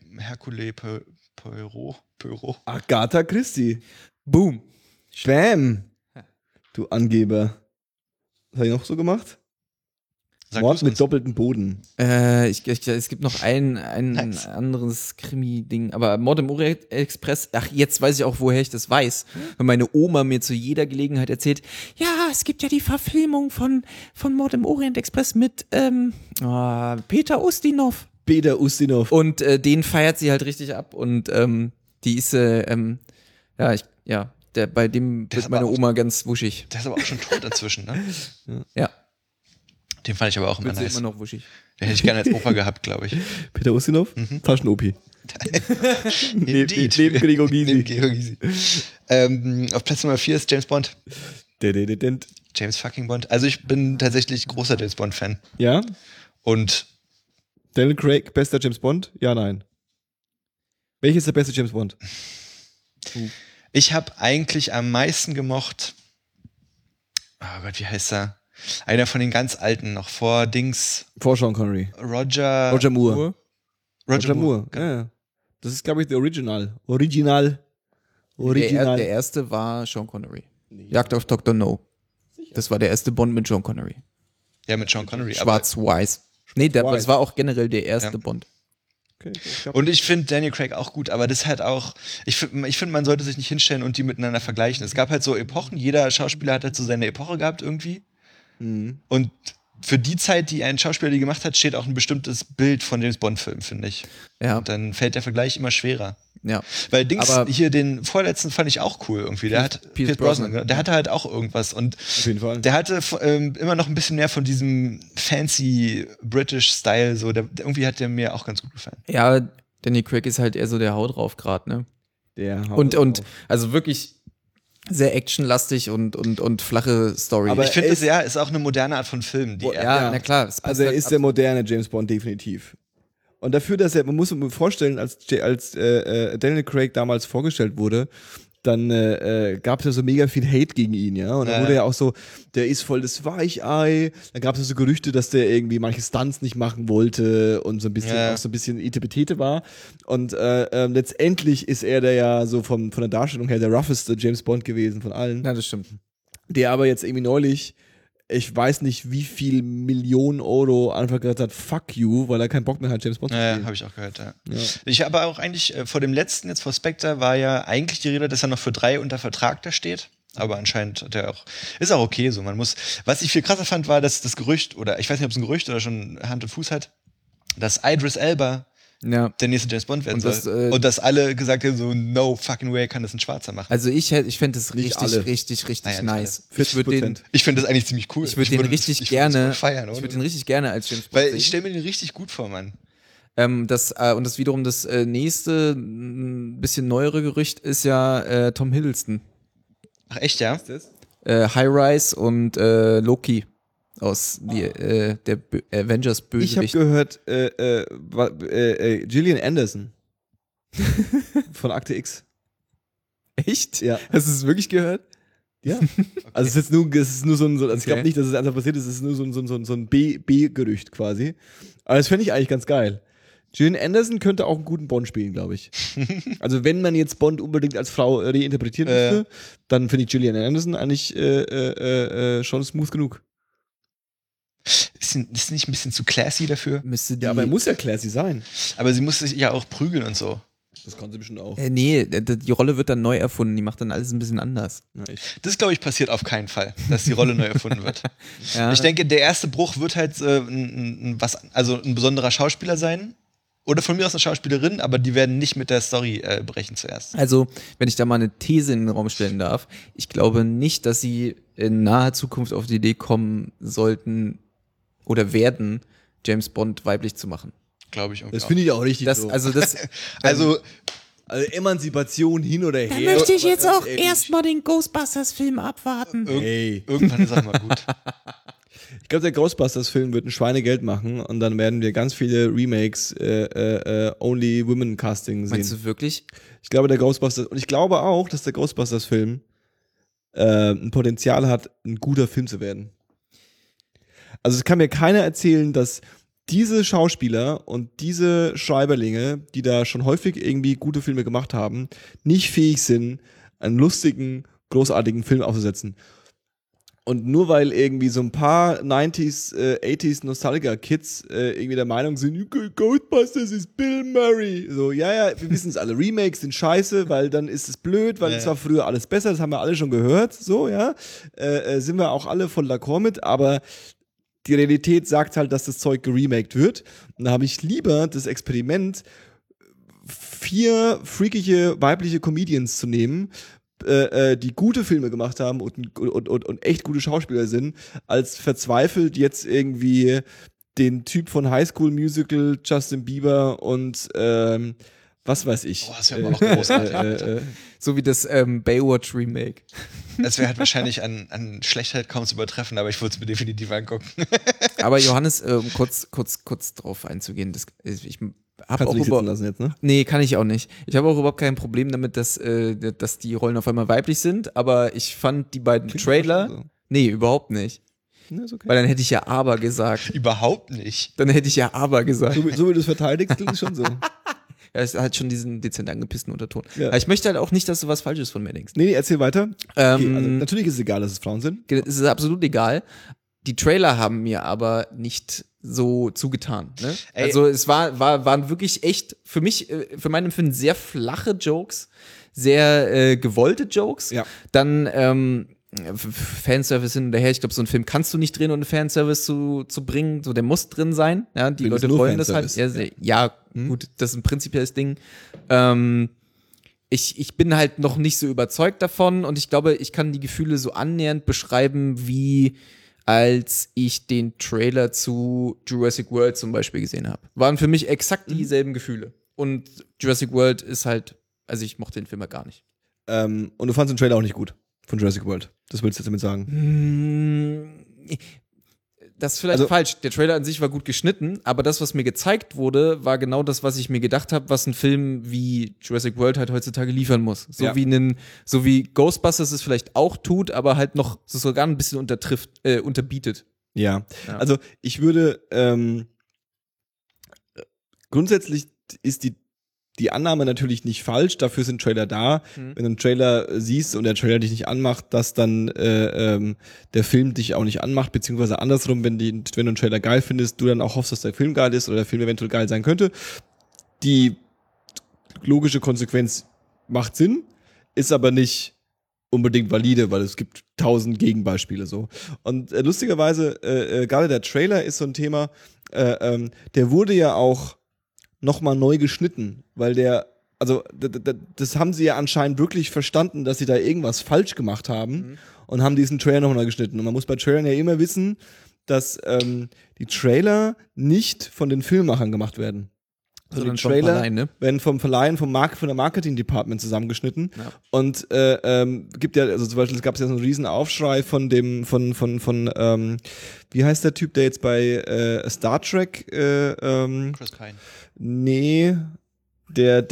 Poirot. Agatha Christie. Boom. Bam. Du Angeber. Was habe ich noch so gemacht? Sag Mord du's mit uns. doppeltem Boden. Es gibt noch ein Nice. anderes Krimi-Ding, aber Mord im Orient Express, ach, jetzt weiß ich auch, woher ich das weiß. Weil meine Oma mir zu jeder Gelegenheit erzählt, ja, es gibt ja die Verfilmung von Mord im Orient Express mit Peter Ustinov. Peter Ustinov. Und den feiert sie halt richtig ab und die ist, bei dem Der ist wird meine aber auch- Oma ganz wuschig. Der ist aber auch schon tot inzwischen, ne? Ja, Den fand ich aber auch immer wird sie nice. immer noch wuschig. Den hätte ich gerne als Opa gehabt, glaube ich. Peter Ustinov? Taschenopi. Indeed. Neben Gregor Gysi. Neben Gregor Gysi. Auf Platz Nummer 4 ist James Bond. James fucking Bond. Also ich bin tatsächlich großer James Bond-Fan. Ja? Und Daniel Craig, bester James Bond? Ja, nein. Welches ist der beste James Bond? ich habe eigentlich am meisten gemocht. Oh Gott, wie heißt er? Einer von den ganz alten, noch vor Dings. Vor Sean Connery. Roger Moore. Roger Moore. Ja. Das ist, glaube ich, der Original. Der erste war Sean Connery. Jagd auf Dr. No. Das war der erste Bond mit Sean Connery. Ja, mit Sean Connery. Schwarz-Weiß. Nee, das war auch generell der erste Bond. Okay, und ich finde Daniel Craig auch gut, aber das ist halt auch, ich finde, man sollte sich nicht hinstellen und die miteinander vergleichen. Es gab halt so Epochen, jeder Schauspieler hat halt so seine Epoche gehabt irgendwie. Mhm. Und für die Zeit, die ein Schauspieler die gemacht hat, steht auch ein bestimmtes Bild von James Bond-Film, finde ich. Ja. Und dann fällt der Vergleich immer schwerer. Ja. Weil Aber hier den vorletzten fand ich auch cool irgendwie. Pierce Brosnan, der hatte halt auch irgendwas. Und auf jeden Fall. der hatte immer noch ein bisschen mehr von diesem fancy British Style. So. Irgendwie hat der mir auch ganz gut gefallen. Ja, Danny Craig ist halt eher so der Haut drauf gerade, ne? Und also wirklich sehr actionlastig und flache Story. Aber ich finde, das ist auch eine moderne Art von Film. Na klar. Also er ist der moderne James Bond definitiv. Und dafür, dass man muss sich vorstellen, als Daniel Craig damals vorgestellt wurde, dann gab es ja so mega viel Hate gegen ihn, ja. Und dann wurde ja auch so, der ist voll das Weichei. Dann gab es ja so Gerüchte, dass der irgendwie manche Stunts nicht machen wollte und so ein bisschen auch so ein bisschen Etepetete war. Und letztendlich ist er ja so von der Darstellung her der rougheste James Bond gewesen von allen. Ja, das stimmt. Der aber jetzt irgendwie neulich, ich weiß nicht, wie viel Millionen Euro einfach gesagt hat, fuck you, weil er keinen Bock mehr hat, James Bond zu spielen. Ja, habe ich auch gehört, ja. Ich habe auch eigentlich, vor dem letzten, jetzt vor Spectre, war ja eigentlich die Rede, dass er noch für 3 unter Vertrag da steht. Aber anscheinend hat er auch, ist auch okay so. Was ich viel krasser fand, war, dass das Gerücht, oder ich weiß nicht, ob es ein Gerücht oder schon Hand und Fuß hat, dass Idris Elba der nächste James Bond werden soll. Und dass alle gesagt haben, so, no fucking way kann das ein Schwarzer machen. Also ich fände das richtig nice. 40%. Ich finde das eigentlich ziemlich cool. Ich würde den richtig gerne feiern, ich würde den richtig gerne als James Bond Weil ich stelle mir den richtig gut vor, Mann. Und das wiederum das nächste, ein bisschen neuere Gerücht ist ja Tom Hiddleston. Ach echt, ja? High Rise und Loki aus der Avengers Bösewicht. Ich habe gehört, Gillian Anderson von Akte X. Echt? Ja. Hast du es wirklich gehört? Ja. Okay. Also es ist nur so ein, also ich glaube nicht, dass es einfach passiert ist, es ist nur so ein B-Gerücht quasi. Aber das fände ich eigentlich ganz geil. Gillian Anderson könnte auch einen guten Bond spielen, glaube ich. Also wenn man jetzt Bond unbedingt als Frau reinterpretieren müsste, dann finde ich Gillian Anderson eigentlich schon smooth genug. Ist nicht ein bisschen zu classy dafür? Ja, aber er muss ja classy sein. Aber sie muss sich ja auch prügeln und so. Das kann sie bestimmt auch. Nee, die Rolle wird dann neu erfunden. Die macht dann alles ein bisschen anders. Das, glaube ich, passiert auf keinen Fall, dass die Rolle neu erfunden wird. Ja. Ich denke, der erste Bruch wird halt ein besonderer Schauspieler sein. Oder von mir aus eine Schauspielerin, aber die werden nicht mit der Story brechen zuerst. Also, wenn ich da mal eine These in den Raum stellen darf, ich glaube nicht, dass sie in naher Zukunft auf die Idee kommen sollten oder werden, James Bond weiblich zu machen. Glaube ich irgendwie. Das finde ich auch richtig so. Also Emanzipation hin oder her. Da möchte ich jetzt auch erstmal den Ghostbusters-Film abwarten. Irgendwann ist auch mal gut. Ich glaube, der Ghostbusters-Film wird ein Schweinegeld machen und dann werden wir ganz viele Remakes Only Women Casting sehen. Meinst du wirklich? Ich glaube, und ich glaube auch, dass der Ghostbusters-Film ein Potenzial hat, ein guter Film zu werden. Also es kann mir keiner erzählen, dass diese Schauspieler und diese Schreiberlinge, die da schon häufig irgendwie gute Filme gemacht haben, nicht fähig sind, einen lustigen, großartigen Film aufzusetzen. Und nur weil irgendwie so ein paar 90s, 80s Nostalgiker-Kids irgendwie der Meinung sind, Ghostbusters ist Bill Murray. So, ja, wir wissen es alle. Remakes sind scheiße, weil dann ist es blöd, weil es war früher alles besser, das haben wir alle schon gehört. So, ja. Sind wir auch alle voll d'accord mit, aber die Realität sagt halt, dass das Zeug geremaked wird. Und da habe ich lieber das Experiment, 4 freakige weibliche Comedians zu nehmen, die gute Filme gemacht haben und echt gute Schauspieler sind, als verzweifelt jetzt irgendwie den Typ von High School Musical, Justin Bieber und was weiß ich. Das wäre aber auch großartig. So wie das Baywatch Remake. Das wäre halt wahrscheinlich an Schlechtheit kaum zu übertreffen, aber ich würde es mir definitiv angucken. Aber Johannes, kurz drauf einzugehen, ich habe auch sitzen lassen jetzt, ne? Nee, kann ich auch nicht. Ich habe auch überhaupt kein Problem damit, dass die Rollen auf einmal weiblich sind, aber ich fand die beiden Trailer. So. Nee, überhaupt nicht. Ne, ist okay. Weil dann hätte ich ja aber gesagt. Überhaupt nicht. Dann hätte ich ja aber gesagt. So wie du es verteidigst, klingt es schon so. Ja, es hat schon diesen dezent angepissten Unterton. Ja. Aber ich möchte halt auch nicht, dass du was Falsches von mir denkst. Nee, erzähl weiter. Okay, also natürlich ist es egal, dass es Frauen sind. Es ist absolut egal. Die Trailer haben mir aber nicht so zugetan. Ne? Ey. Also es waren wirklich echt für mich, für mein Empfinden sehr flache Jokes, sehr gewollte Jokes. Ja. Dann Fanservice hin und her. Ich glaube, so einen Film kannst du nicht drehen, ohne Fanservice zu bringen. So, der muss drin sein. Ja, die Film ist Leute nur wollen das halt. Fanservice. Ja, gut, das ist ein prinzipielles Ding. Ich bin halt noch nicht so überzeugt davon und ich glaube, ich kann die Gefühle so annähernd beschreiben, wie als ich den Trailer zu Jurassic World zum Beispiel gesehen habe. Waren für mich exakt dieselben Gefühle. Und Jurassic World ist halt, also ich mochte den Film ja gar nicht. Und du fandst den Trailer auch nicht gut von Jurassic World. Das willst du jetzt damit sagen? Das ist vielleicht falsch. Der Trailer an sich war gut geschnitten, aber das, was mir gezeigt wurde, war genau das, was ich mir gedacht habe, was ein Film wie Jurassic World halt heutzutage liefern muss. So wie Ghostbusters es vielleicht auch tut, aber halt noch so sogar ein bisschen unterbietet. Ja. Also ich würde grundsätzlich ist die Annahme natürlich nicht falsch, dafür sind Trailer da. Wenn du einen Trailer siehst und der Trailer dich nicht anmacht, dass dann der Film dich auch nicht anmacht, beziehungsweise andersrum, wenn du einen Trailer geil findest, du dann auch hoffst, dass der Film geil ist oder der Film eventuell geil sein könnte. Die logische Konsequenz macht Sinn, ist aber nicht unbedingt valide, weil es gibt 1000 Gegenbeispiele so. Und lustigerweise, gerade der Trailer ist so ein Thema, der wurde ja auch nochmal neu geschnitten, weil das haben sie ja anscheinend wirklich verstanden, dass sie da irgendwas falsch gemacht haben und haben diesen Trailer nochmal geschnitten. Und man muss bei Trailern ja immer wissen, dass die Trailer nicht von den Filmemachern gemacht werden. Sondern die Trailer Verleih, ne? werden vom Verleihen, von der Marketing-Department zusammengeschnitten. Ja. Und gibt ja, also zum Beispiel, es gab ja so einen riesen Aufschrei von wie heißt der Typ, der jetzt bei Star Trek Chris Pine. Nee, der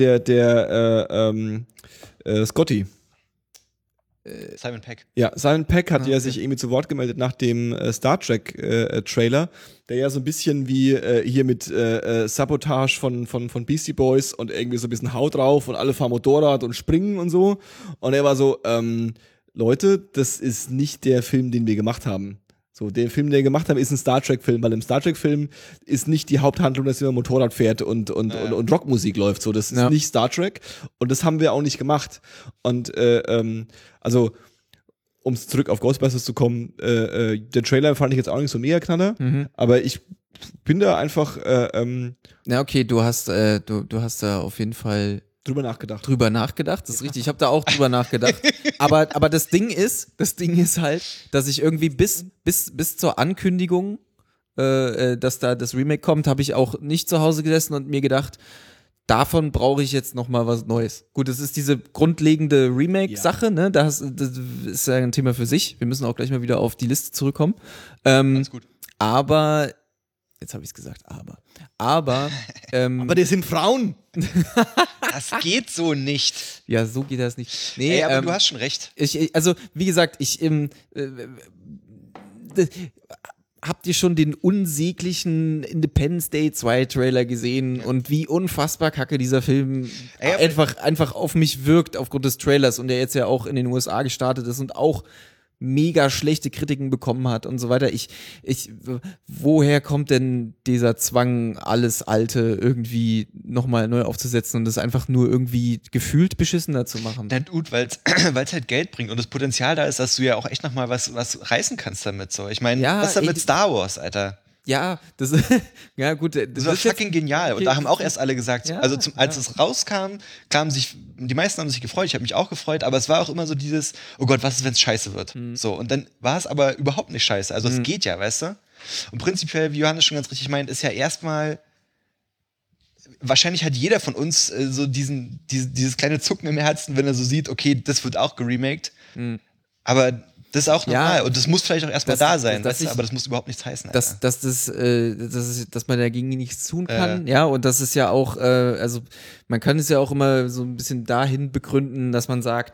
Scotty. Simon Pegg. Ja, Simon Pegg hat ja sich irgendwie zu Wort gemeldet nach dem Star Trek Trailer, der ja so ein bisschen wie hier mit Sabotage von Beastie Boys und irgendwie so ein bisschen Haut drauf und alle fahren Motorrad und springen und so. Und er war so, Leute, das ist nicht der Film, den wir gemacht haben. So, der Film, den wir gemacht haben, ist ein Star Trek-Film, weil im Star Trek-Film ist nicht die Haupthandlung, dass jemand Motorrad fährt und Rockmusik läuft. So, das ist nicht Star Trek und das haben wir auch nicht gemacht. Und also, um zurück auf Ghostbusters zu kommen, der Trailer fand ich jetzt auch nicht so mega Knaller, aber ich bin da einfach ja, okay, du hast da auf jeden Fall drüber nachgedacht. Das ist richtig. Ich habe da auch drüber nachgedacht. Aber das Ding ist halt, dass ich irgendwie bis zur Ankündigung, dass da das Remake kommt, habe ich auch nicht zu Hause gesessen und mir gedacht, davon brauche ich jetzt noch mal was Neues. Gut, es ist diese grundlegende Remake-Sache, ne? Das ist ja ein Thema für sich. Wir müssen auch gleich mal wieder auf die Liste zurückkommen. Ganz gut. Aber jetzt habe ich es gesagt, aber aber das sind Frauen. Das geht so nicht. Ja, so geht das nicht. Nee, Ey, aber du hast schon recht. Also, wie gesagt, habt ihr schon den unsäglichen Independence Day 2 Trailer gesehen und wie unfassbar kacke dieser Film einfach auf mich wirkt aufgrund des Trailers und der jetzt ja auch in den USA gestartet ist und auch mega schlechte Kritiken bekommen hat und so weiter. Woher kommt denn dieser Zwang, alles Alte irgendwie nochmal neu aufzusetzen und das einfach nur irgendwie gefühlt beschissener zu machen? Na gut, weil es halt Geld bringt und das Potenzial da ist, dass du ja auch echt nochmal was reißen kannst damit. So. Ich meine, was ist da mit Star Wars, Alter? Ja, ja gut. Das war fucking genial. Und da haben auch erst alle gesagt, als es rauskam, die meisten haben sich gefreut, ich habe mich auch gefreut, aber es war auch immer so dieses, oh Gott, was ist, wenn es scheiße wird? So, und dann war es aber überhaupt nicht scheiße. Also es geht ja, weißt du? Und prinzipiell, wie Johannes schon ganz richtig meint, ist ja erstmal, wahrscheinlich hat jeder von uns so dieses kleine Zucken im Herzen, wenn er so sieht, okay, das wird auch geremaked. Aber das ist auch normal. Ja, und das muss vielleicht auch erstmal da sein, aber das muss überhaupt nichts heißen. Dass man dagegen nichts tun kann, ja, und das ist ja auch, also man kann es ja auch immer so ein bisschen dahin begründen, dass man sagt,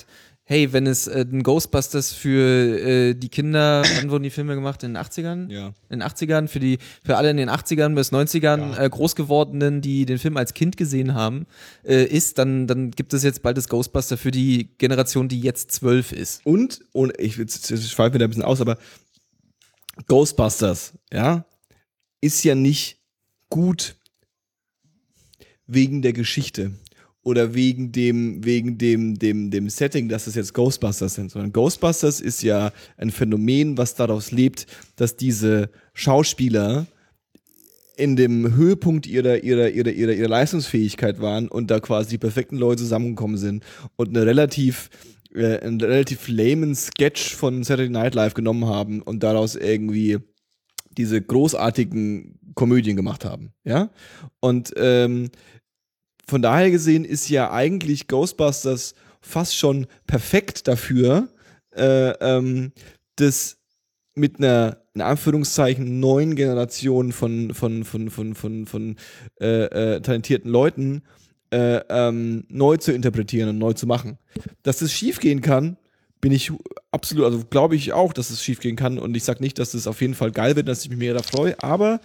hey, wenn es ein Ghostbusters für die Kinder, wann wurden die Filme gemacht? In den 80ern? Ja. In den 80ern, für alle in den 80ern bis 90ern Großgewordenen, die den Film als Kind gesehen haben, dann gibt es jetzt bald das Ghostbuster für die Generation, die jetzt 12 ist. Und ich schweife wieder ein bisschen aus, aber Ghostbusters, ja, ist ja nicht gut wegen der Geschichte oder wegen dem Setting, dass es jetzt Ghostbusters sind, sondern Ghostbusters ist ja ein Phänomen, was daraus lebt, dass diese Schauspieler in dem Höhepunkt ihrer Leistungsfähigkeit waren und da quasi die perfekten Leute zusammengekommen sind und einen relativ lamen Sketch von Saturday Night Live genommen haben und daraus irgendwie diese großartigen Komödien gemacht haben, ja? Und von daher gesehen ist ja eigentlich Ghostbusters fast schon perfekt dafür, das mit einer, in Anführungszeichen, neuen Generation von talentierten Leuten neu zu interpretieren und neu zu machen. Dass das schief gehen kann, bin ich absolut, also glaube ich auch, dass es schief gehen kann und ich sage nicht, dass das auf jeden Fall geil wird, dass ich mich mehr da freue, aber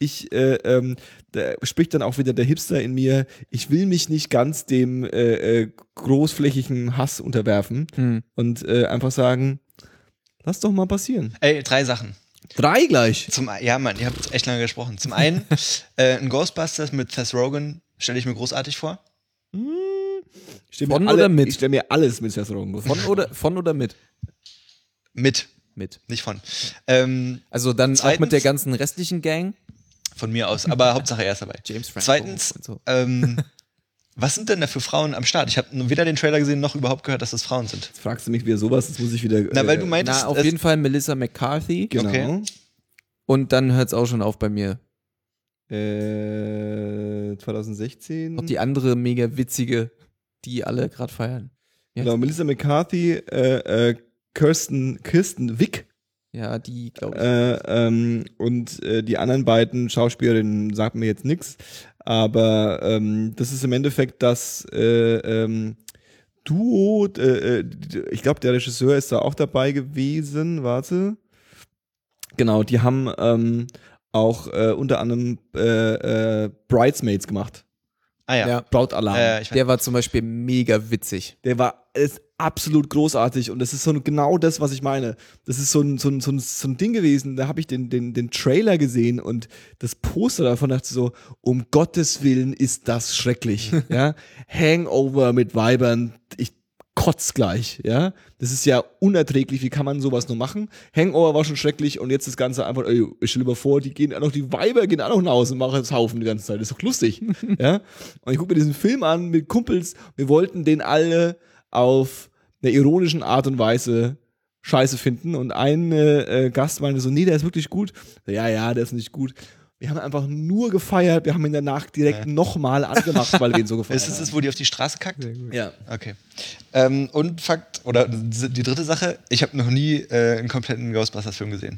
da spricht dann auch wieder der Hipster in mir, ich will mich nicht ganz dem großflächigen Hass unterwerfen und einfach sagen, lass doch mal passieren. Ey, 3 Sachen. 3 gleich? Ja, Mann, ihr habt echt lange gesprochen. Zum einen, ein Ghostbusters mit Seth Rogen stelle ich mir großartig vor. Ich stelle Von mir, oder mit? Ich stell mir alles mit Seth Rogen vor. Von oder mit? Mit, Mit. nicht von. Also dann auch Zweitens- mit der ganzen restlichen Gang? Von mir aus, aber Hauptsache er ist dabei. James Franco Zweitens, und so. was sind denn da für Frauen am Start? Ich habe weder den Trailer gesehen, noch überhaupt gehört, dass das Frauen sind. Jetzt fragst du mich wieder sowas, jetzt muss ich wieder... Na, weil du meintest, Na, auf jeden Fall Melissa McCarthy. Genau. Okay. Und dann hört es auch schon auf bei mir. 2016. Auch die andere mega witzige, die alle gerade feiern. Ja. Genau, Melissa McCarthy, Kirsten Wick Ja, die, glaube ich. und die anderen beiden Schauspielerinnen sagt mir jetzt nichts, aber das ist im Endeffekt das Duo, ich glaube der Regisseur ist da auch dabei gewesen, warte. Genau, die haben auch unter anderem Bridesmaids gemacht. Ah ja. Ja. Brautalarm. Ich Der war zum Beispiel mega witzig. Ist absolut großartig und das ist so genau das, was ich meine. Das ist so ein Ding gewesen, da habe ich den Trailer gesehen und das Poster davon dachte so, um Gottes Willen ist das schrecklich. Ja? Hangover mit Weibern, ich kotz gleich, ja. Das ist ja unerträglich, wie kann man sowas nur machen? Hangover war schon schrecklich und jetzt das Ganze einfach, ey, ich stell dir mal vor, die Weiber gehen auch noch nach Hause und machen das Haufen die ganze Zeit. Das ist doch lustig, ja. Und ich gucke mir diesen Film an mit Kumpels, wir wollten den alle auf einer ironischen Art und Weise scheiße finden und ein Gast meinte so, nee, der ist wirklich gut. Ja, der ist nicht gut. Wir haben einfach nur gefeiert, wir haben ihn danach direkt nochmal angemacht, weil wir ihn so gefeiert Ist es das, wo die auf die Straße kackt? haben. Ja. Okay. Und Fakt, oder die dritte Sache, ich habe noch nie einen kompletten Ghostbusters-Film gesehen.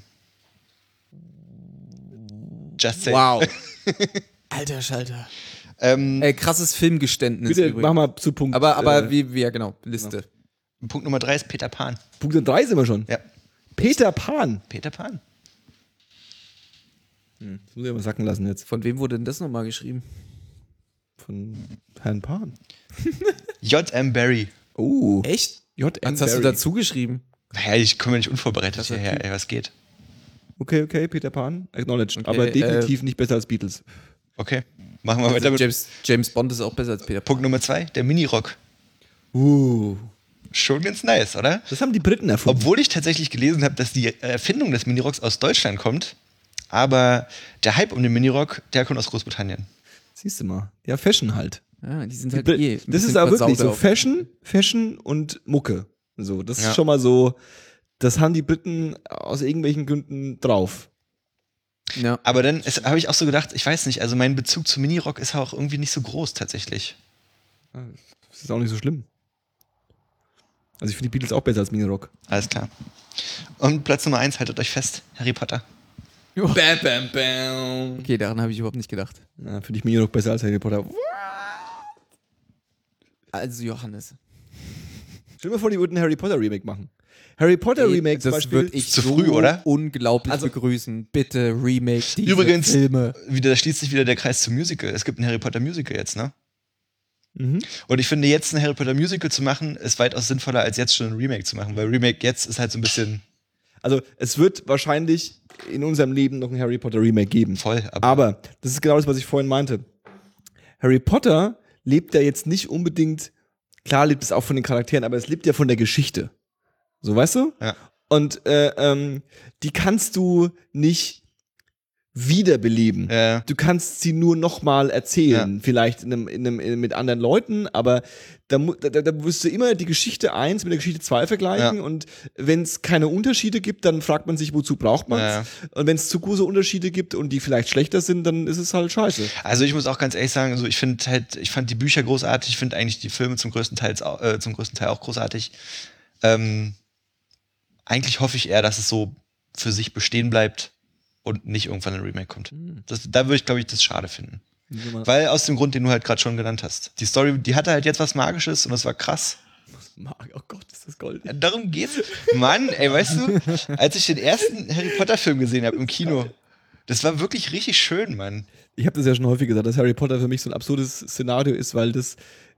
Just saying. Wow. Alter Schalter. Krasses Filmgeständnis. Bitte übrigens. mach mal zu Punkt. Aber ja genau, Liste. Punkt Nummer 3 ist Peter Pan. Punkt 3 sind wir schon. Ja. Peter Pan. Peter Pan. Das muss ich mal sacken lassen jetzt. Von wem wurde denn das nochmal geschrieben? Von Herrn Pan. J.M. Barrie. Oh. Echt? J.M. Was hast du Barrie. dazu geschrieben? Naja, ich komme ja nicht unvorbereitet Das ist hierher, okay. ey, was geht? Okay, Peter Pan. Acknowledged. Okay, aber definitiv nicht besser als Beatles. Okay, machen wir weiter mit James Bond ist auch besser als Peter Pan. Punkt Nummer 2, der Minirock. Schon ganz nice, oder? Das haben die Briten erfunden. Obwohl ich tatsächlich gelesen habe, dass die Erfindung des Minirocks aus Deutschland kommt, aber der Hype um den Minirock, der kommt aus Großbritannien. Siehst du mal. Ja, Fashion halt. Ja, die sind Die halt Brit- ein das bisschen ist aber wirklich versauter so auf- Fashion und Mucke. So, das Ja. ist schon mal so, das haben die Briten aus irgendwelchen Gründen drauf. Ja. Aber dann habe ich auch so gedacht, ich weiß nicht, also mein Bezug zu Minirock ist auch irgendwie nicht so groß tatsächlich. Das ist auch nicht so schlimm. Also ich finde die Beatles auch besser als Mini-Rock. Alles klar. Und Platz Nummer 1, haltet euch fest, Harry Potter. Bam, bam, bam. Okay, daran habe ich überhaupt nicht gedacht. Ja, finde ich Mini-Rock besser als Harry Potter. Also Johannes. Stell dir mal vor, die würden ein Harry Potter Remake machen. Harry Potter Remake zum das Beispiel. würde ich zu so früh, oder? unglaublich begrüßen. Bitte Remake diese Übrigens, Filme. da schließt sich wieder der Kreis zum Musical. Es gibt ein Harry Potter Musical jetzt, ne? Mhm. Und ich finde, jetzt ein Harry Potter Musical zu machen, ist weitaus sinnvoller, als jetzt schon ein Remake zu machen. Weil Remake jetzt ist halt so ein bisschen Also, es wird wahrscheinlich in unserem Leben noch ein Harry Potter Remake geben. voll. Aber das ist genau das, was ich vorhin meinte. Harry Potter lebt ja jetzt nicht unbedingt, klar lebt es auch von den Charakteren, aber es lebt ja von der Geschichte. So, weißt du? Ja. Und die kannst du nicht wiederbeleben. Ja. Du kannst sie nur nochmal erzählen, vielleicht mit anderen Leuten, aber da wirst du immer die Geschichte 1 mit der Geschichte 2 vergleichen und wenn es keine Unterschiede gibt, dann fragt man sich, wozu braucht man es? Ja. Und wenn es zu große Unterschiede gibt und die vielleicht schlechter sind, dann ist es halt scheiße. Also ich muss auch ganz ehrlich sagen, so ich fand die Bücher großartig, ich finde eigentlich die Filme zum größten Teil auch großartig. Eigentlich hoffe ich eher, dass es so für sich bestehen bleibt und nicht irgendwann ein Remake kommt. Da würde ich, glaube ich, das schade finden. Weil aus dem Grund, den du halt gerade schon genannt hast. Die Story, die hatte halt jetzt was Magisches und das war krass. Oh Gott, ist das Gold. Ja, darum geht's. Mann, ey, weißt du, als ich den ersten Harry Potter Film gesehen habe im Kino, das war wirklich richtig schön, Mann. Ich habe das ja schon häufig gesagt, dass Harry Potter für mich so ein absurdes Szenario ist, weil das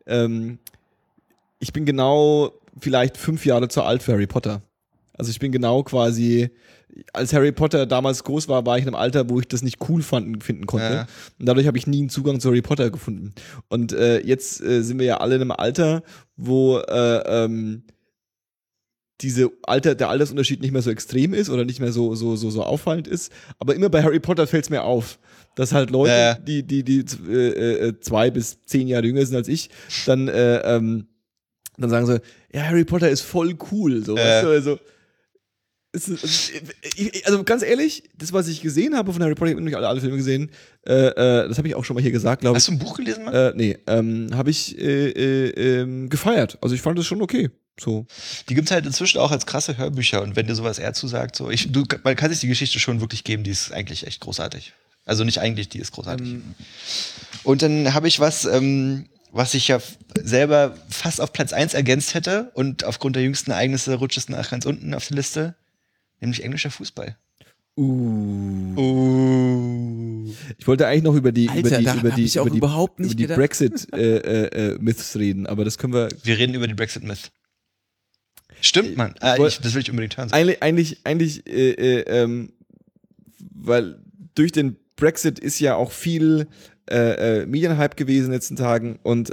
ich bin genau vielleicht 5 Jahre zu alt für Harry Potter. Also ich bin genau quasi, als Harry Potter damals groß war, war ich in einem Alter, wo ich das nicht cool finden konnte. Ja. Und dadurch habe ich nie einen Zugang zu Harry Potter gefunden. Und jetzt sind wir ja alle in einem Alter, wo der Altersunterschied nicht mehr so extrem ist oder nicht mehr so auffallend ist. Aber immer bei Harry Potter fällt es mir auf, dass halt Leute, die 2 bis 10 Jahre jünger sind als ich, dann sagen sie, ja, Harry Potter ist voll cool. So, weißt du, also ganz ehrlich, das, was ich gesehen habe von Harry Potter, ich habe nämlich alle Filme gesehen, das habe ich auch schon mal hier gesagt, glaube ich. Hast du ein Buch gelesen, Mann? Nee, habe ich gefeiert. Also ich fand das schon okay. So. Die gibt's halt inzwischen auch als krasse Hörbücher und wenn dir sowas eher zusagt, man kann sich die Geschichte schon wirklich geben, die ist eigentlich echt großartig. Also nicht eigentlich, die ist großartig. Und dann habe ich was ich ja selber fast auf Platz 1 ergänzt hätte und aufgrund der jüngsten Ereignisse rutscht es nach ganz unten auf die Liste, nämlich englischer Fußball. Ich wollte eigentlich noch über die Brexit-Myths reden, aber das können wir. Wir reden über die Brexit-Myth. Stimmt, Mann. Das will ich unbedingt hören. Eigentlich, weil durch den Brexit ist ja auch viel Medienhype gewesen in den letzten Tagen und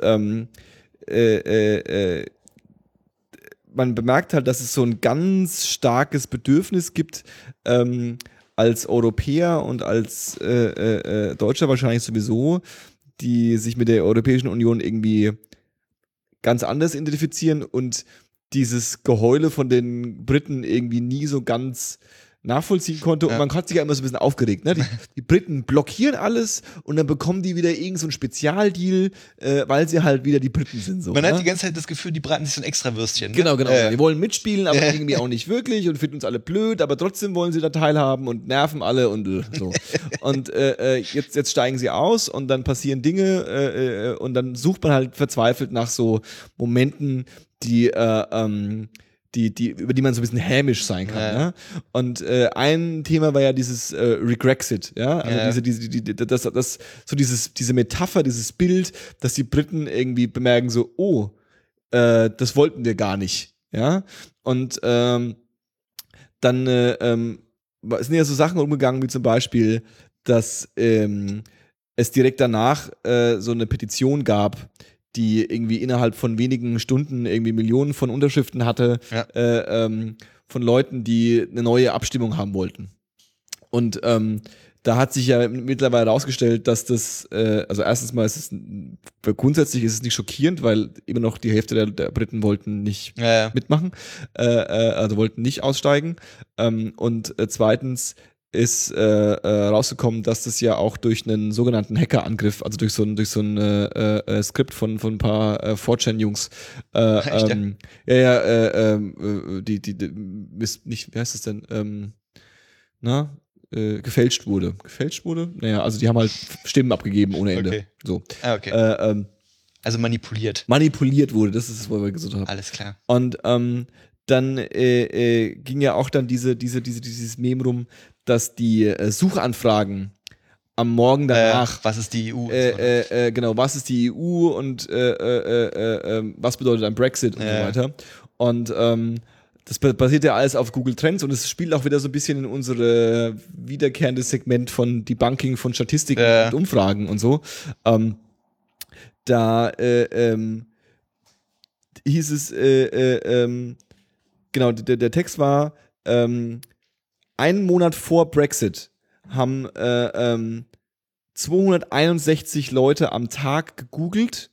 man bemerkt halt, dass es so ein ganz starkes Bedürfnis gibt, als Europäer und als Deutscher wahrscheinlich sowieso, die sich mit der Europäischen Union irgendwie ganz anders identifizieren und dieses Geheule von den Briten irgendwie nie so ganz nachvollziehen konnte und man hat sich ja immer so ein bisschen aufgeregt. Ne? Die Briten blockieren alles und dann bekommen die wieder irgend so einen Spezialdeal, weil sie halt wieder die Briten sind. So, man hat die ganze Zeit das Gefühl, die braten sich so ein Extrawürstchen. Ne? Genau. Die wollen mitspielen, aber irgendwie auch nicht wirklich und finden uns alle blöd, aber trotzdem wollen sie da teilhaben und nerven alle und so. Und jetzt steigen sie aus und dann passieren Dinge und dann sucht man halt verzweifelt nach so Momenten, über die man so ein bisschen hämisch sein kann. Ja. Ja? Und ein Thema war ja dieses Regrexit, ja, also diese Metapher, dieses Bild, dass die Briten irgendwie bemerken so, das wollten wir gar nicht, ja, und dann sind ja so Sachen umgegangen, wie zum Beispiel, dass es direkt danach so eine Petition gab, die irgendwie innerhalb von wenigen Stunden irgendwie Millionen von Unterschriften hatte, von Leuten, die eine neue Abstimmung haben wollten. Und da hat sich ja mittlerweile herausgestellt, dass das, also erstens mal grundsätzlich ist es nicht schockierend, weil immer noch die Hälfte der Briten wollten nicht mitmachen, also wollten nicht aussteigen. Und zweitens ist rausgekommen, dass das ja auch durch einen sogenannten Hackerangriff, also durch so ein Skript von ein paar 4chan-Jungs, wie heißt das denn, gefälscht wurde. Gefälscht wurde? Naja, also die haben halt Stimmen abgegeben ohne Ende. Okay. So. Okay. Also manipuliert. Manipuliert wurde, das ist das, was wir gesagt haben. Alles klar. Und dann ging ja auch dann dieses Meme rum, dass die Suchanfragen am Morgen danach. Was ist die EU? Genau, was ist die EU und was bedeutet ein Brexit und so weiter. Und das basiert ja alles auf Google Trends und es spielt auch wieder so ein bisschen in unsere wiederkehrendes Segment von Debunking von Statistiken und Umfragen und so. Da hieß es, genau, der Text war, einen Monat vor Brexit haben 261 Leute am Tag gegoogelt,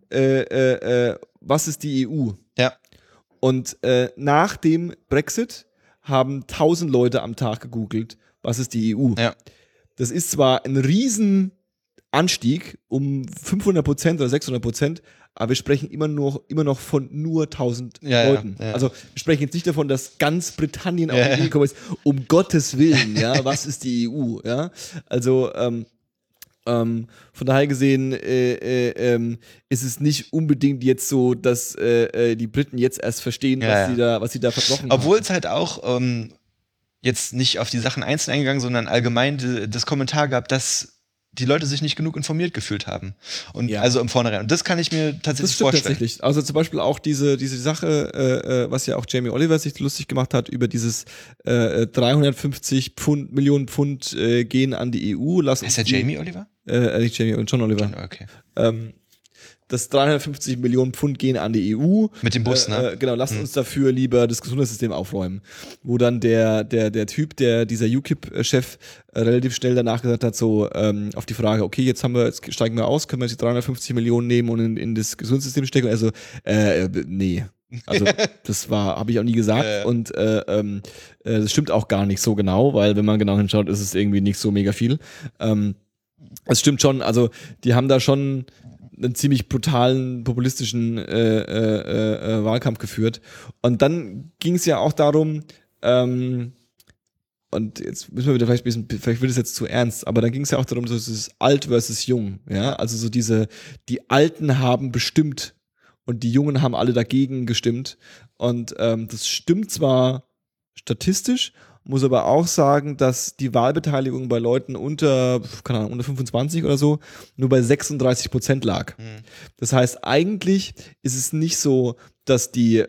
was ist die EU? Ja. Und nach dem Brexit haben 1000 Leute am Tag gegoogelt, was ist die EU? Ja. Das ist zwar ein Riesenanstieg um 500% oder 600%, aber wir sprechen immer noch von nur 1000 Leuten. Ja. Also wir sprechen jetzt nicht davon, dass ganz Britannien auf die Idee gekommen ist, um Gottes Willen, ja, was ist die EU? Ja? Also von daher gesehen ist es nicht unbedingt jetzt so, dass die Briten jetzt erst verstehen, was sie da verbrochen haben. Obwohl es halt auch jetzt nicht auf die Sachen einzeln eingegangen, sondern allgemein das Kommentar gab, dass die Leute sich nicht genug informiert gefühlt haben. Und also im Vornherein. Und das kann ich mir tatsächlich vorstellen. Tatsächlich. Also zum Beispiel auch diese Sache, was ja auch Jamie Oliver sich lustig gemacht hat, über dieses 350 Millionen Pfund gehen an die EU. Ist der Jamie Oliver? Nicht Jamie, John Oliver. Okay. Das 350 Millionen Pfund gehen an die EU. Mit dem Bus, ne? Genau, lasst uns dafür lieber das Gesundheitssystem aufräumen. Wo dann der Typ, dieser UKIP-Chef, relativ schnell danach gesagt hat, so auf die Frage, okay, jetzt steigen wir aus, können wir jetzt die 350 Millionen nehmen und in das Gesundheitssystem stecken? Also, nee. Also, das habe ich auch nie gesagt. Und das stimmt auch gar nicht so genau, weil wenn man genau hinschaut, ist es irgendwie nicht so mega viel. Es stimmt schon, also die haben da schon einen ziemlich brutalen, populistischen Wahlkampf geführt. Und dann ging es ja auch darum, und jetzt müssen wir wieder vielleicht wird es jetzt zu ernst, aber dann ging es ja auch darum, so dieses Alt versus Jung, ja, also so die Alten haben bestimmt und die Jungen haben alle dagegen gestimmt. Und das stimmt zwar statistisch, muss aber auch sagen, dass die Wahlbeteiligung bei Leuten unter 25 oder so nur bei 36% lag. Das heißt, eigentlich ist es nicht so, dass die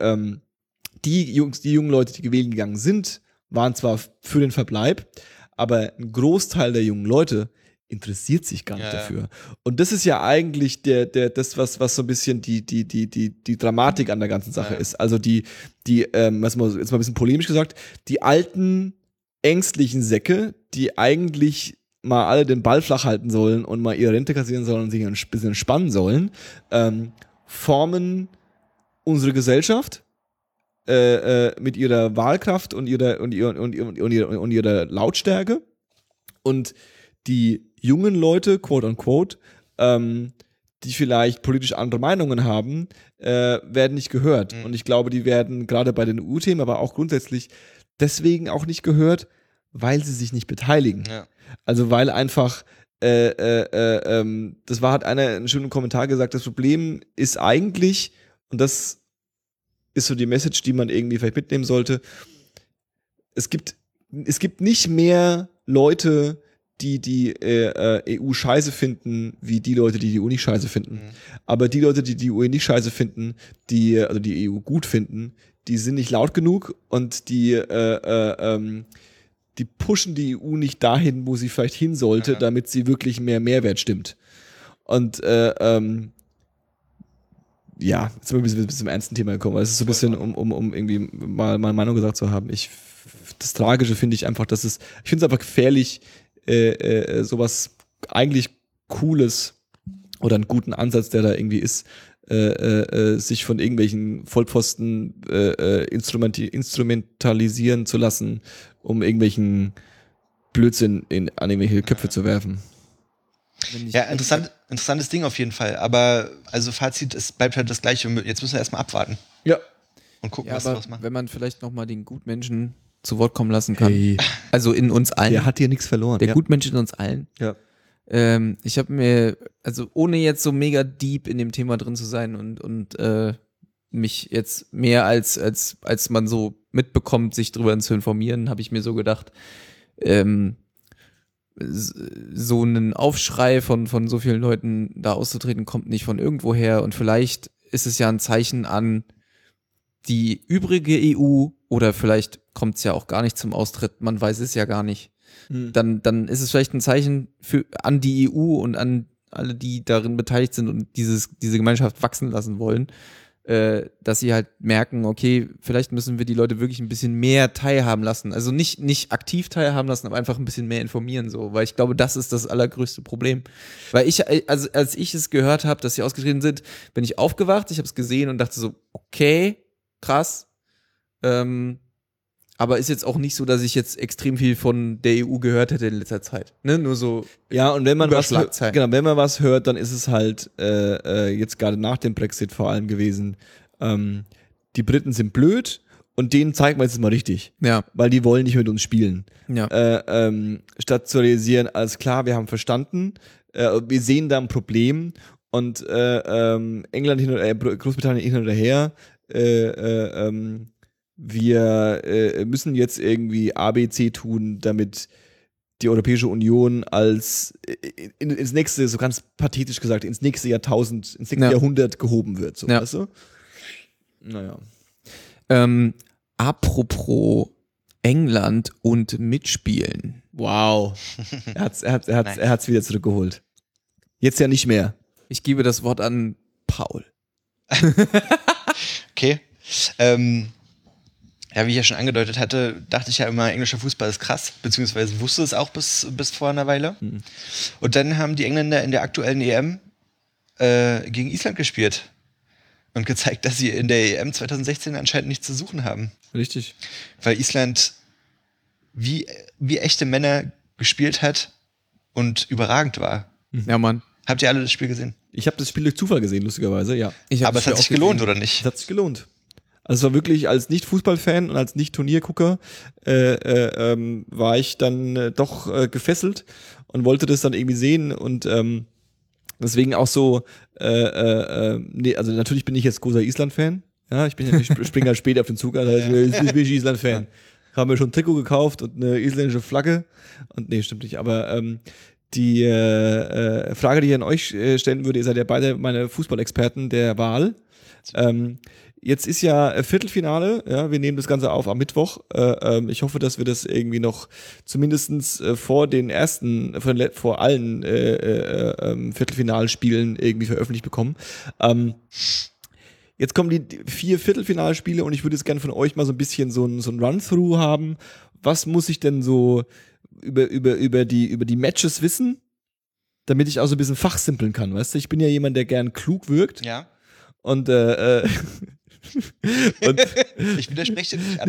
jungen Leute, die gewählt gegangen sind, waren zwar für den Verbleib, aber ein Großteil der jungen Leute interessiert sich gar nicht dafür. Und das ist ja eigentlich das, was so ein bisschen die Dramatik an der ganzen Sache ist. Also jetzt mal ein bisschen polemisch gesagt, die alten, ängstlichen Säcke, die eigentlich mal alle den Ball flach halten sollen und mal ihre Rente kassieren sollen und sich ein bisschen entspannen sollen, formen unsere Gesellschaft mit ihrer Wahlkraft und ihrer Lautstärke, und die jungen Leute, quote unquote, die vielleicht politisch andere Meinungen haben, werden nicht gehört. Und ich glaube, die werden gerade bei den EU-Themen, aber auch grundsätzlich deswegen auch nicht gehört, weil sie sich nicht beteiligen. Ja. Also weil einfach das hat einer in einem schönen Kommentar gesagt, das Problem ist eigentlich, und das ist so die Message, die man irgendwie vielleicht mitnehmen sollte, es gibt nicht mehr Leute, die EU scheiße finden, wie die Leute, die EU nicht scheiße finden. Aber die Leute, die EU nicht scheiße finden, die EU gut finden, die sind nicht laut genug und die pushen die EU nicht dahin, wo sie vielleicht hin sollte, damit sie wirklich mehr Mehrwert stimmt. Und jetzt sind wir ein bisschen zum ernsten Thema gekommen, weil es ist so ein bisschen, um irgendwie mal meine Meinung gesagt zu haben. Das Tragische finde ich einfach, ich finde es einfach gefährlich, sowas eigentlich Cooles oder einen guten Ansatz, der da irgendwie ist, sich von irgendwelchen Vollpfosten instrumentalisieren zu lassen, um irgendwelchen Blödsinn an irgendwelche Köpfe zu werfen. Ja, interessantes Ding auf jeden Fall. Aber also Fazit, es bleibt halt das Gleiche. Jetzt müssen wir erstmal abwarten. Ja. Und gucken, was wir was machen. Wenn man vielleicht nochmal den Gutmenschen zu Wort kommen lassen kann. Hey. Also in uns allen. Der hat hier nichts verloren. Der Gutmensch in uns allen. Ja. Ich habe mir, also ohne jetzt so mega deep in dem Thema drin zu sein und mich jetzt mehr als man so mitbekommt, sich drüber zu informieren, habe ich mir so gedacht, so einen Aufschrei von so vielen Leuten da auszutreten, kommt nicht von irgendwoher und vielleicht ist es ja ein Zeichen an die übrige EU oder vielleicht kommt es ja auch gar nicht zum Austritt, man weiß es ja gar nicht. Dann ist es vielleicht ein Zeichen an die EU und an alle, die darin beteiligt sind und diese Gemeinschaft wachsen lassen wollen, dass sie halt merken, okay, vielleicht müssen wir die Leute wirklich ein bisschen mehr teilhaben lassen. Also nicht aktiv teilhaben lassen, aber einfach ein bisschen mehr informieren, so, weil ich glaube, das ist das allergrößte Problem. Weil als ich es gehört habe, dass sie ausgetreten sind, bin ich aufgewacht, ich habe es gesehen und dachte so, okay, krass, aber ist jetzt auch nicht so, dass ich jetzt extrem viel von der EU gehört hätte in letzter Zeit. Ne? Nur so. Ja, und wenn man was hört, dann ist es halt jetzt gerade nach dem Brexit vor allem gewesen, die Briten sind blöd und denen zeigen wir jetzt mal richtig. Ja. Weil die wollen nicht mit uns spielen. Ja. Statt zu realisieren, alles klar, wir haben verstanden, wir sehen da ein Problem und England Großbritannien hin oder her, wir müssen jetzt irgendwie ABC tun, damit die Europäische Union als ins nächste, so ganz pathetisch gesagt, ins nächste Jahrtausend, ins nächste Jahrhundert gehoben wird. So, weißt du? Naja. Apropos England und Mitspielen. Wow. Er hat's wieder zurückgeholt. Jetzt ja nicht mehr. Ich gebe das Wort an Paul. Okay. Ja, wie ich ja schon angedeutet hatte, dachte ich ja immer, englischer Fußball ist krass, beziehungsweise wusste es auch bis vor einer Weile. Und dann haben die Engländer in der aktuellen EM gegen Island gespielt und gezeigt, dass sie in der EM 2016 anscheinend nichts zu suchen haben. Richtig. Weil Island wie echte Männer gespielt hat und überragend war. Ja, Mann. Habt ihr alle das Spiel gesehen? Ich habe das Spiel durch Zufall gesehen, lustigerweise, ja. Aber es hat sich gelohnt, oder nicht? Es hat sich gelohnt. Also es war wirklich, als Nicht-Fußballfan und als Nicht-Turniergucker war ich dann doch gefesselt und wollte das dann irgendwie sehen und deswegen auch so, nee, also natürlich bin ich jetzt großer Island-Fan. Ja, ich springe halt spät auf den Zug, also ich bin Island-Fan. Habe mir schon ein Trikot gekauft und eine isländische Flagge und nee, stimmt nicht, aber die Frage, die ich an euch stellen würde, ihr seid ja beide meine Fußballexperten der Wahl. Jetzt ist ja Viertelfinale, ja, wir nehmen das Ganze auf am Mittwoch. Ich hoffe, dass wir das irgendwie noch zumindestens vor allen Viertelfinalspielen irgendwie veröffentlicht bekommen. Jetzt kommen die 4 Viertelfinalspiele und ich würde jetzt gerne von euch mal so ein bisschen so ein Run-Through haben. Was muss ich denn so über die Matches wissen, damit ich auch so ein bisschen fachsimpeln kann, weißt du? Ich bin ja jemand, der gern klug wirkt. Ja. Und ich widerspreche nicht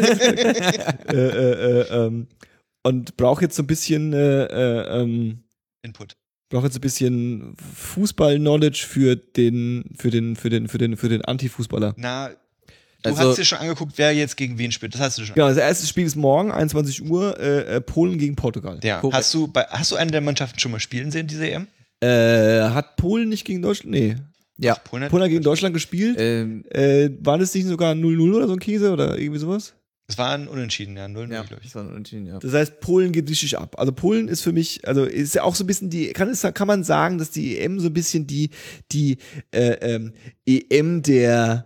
an. Und brauche jetzt so ein bisschen Input. Brauche jetzt ein bisschen Fußball-Knowledge für den Anti-Fußballer. Na, du hast dir schon angeguckt, wer jetzt gegen wen spielt. Das hast du schon. Genau, das erste Spiel ist morgen, 21 Uhr, Polen gegen Portugal. Ja. Hast du eine der Mannschaften schon mal spielen sehen, diese EM? Hat Polen nicht gegen Deutschland? Nee. Ja. Polen hat gegen Deutschland gespielt. War das nicht sogar 0-0 oder so ein Käse oder irgendwie sowas? Es war ein Unentschieden, ja, 0-0, Ja, glaube ich. das war ein Unentschieden, ja. Das heißt, Polen geht richtig ab. Also Polen ist für mich, also ist ja auch so ein bisschen kann man sagen, dass die EM so ein bisschen die EM der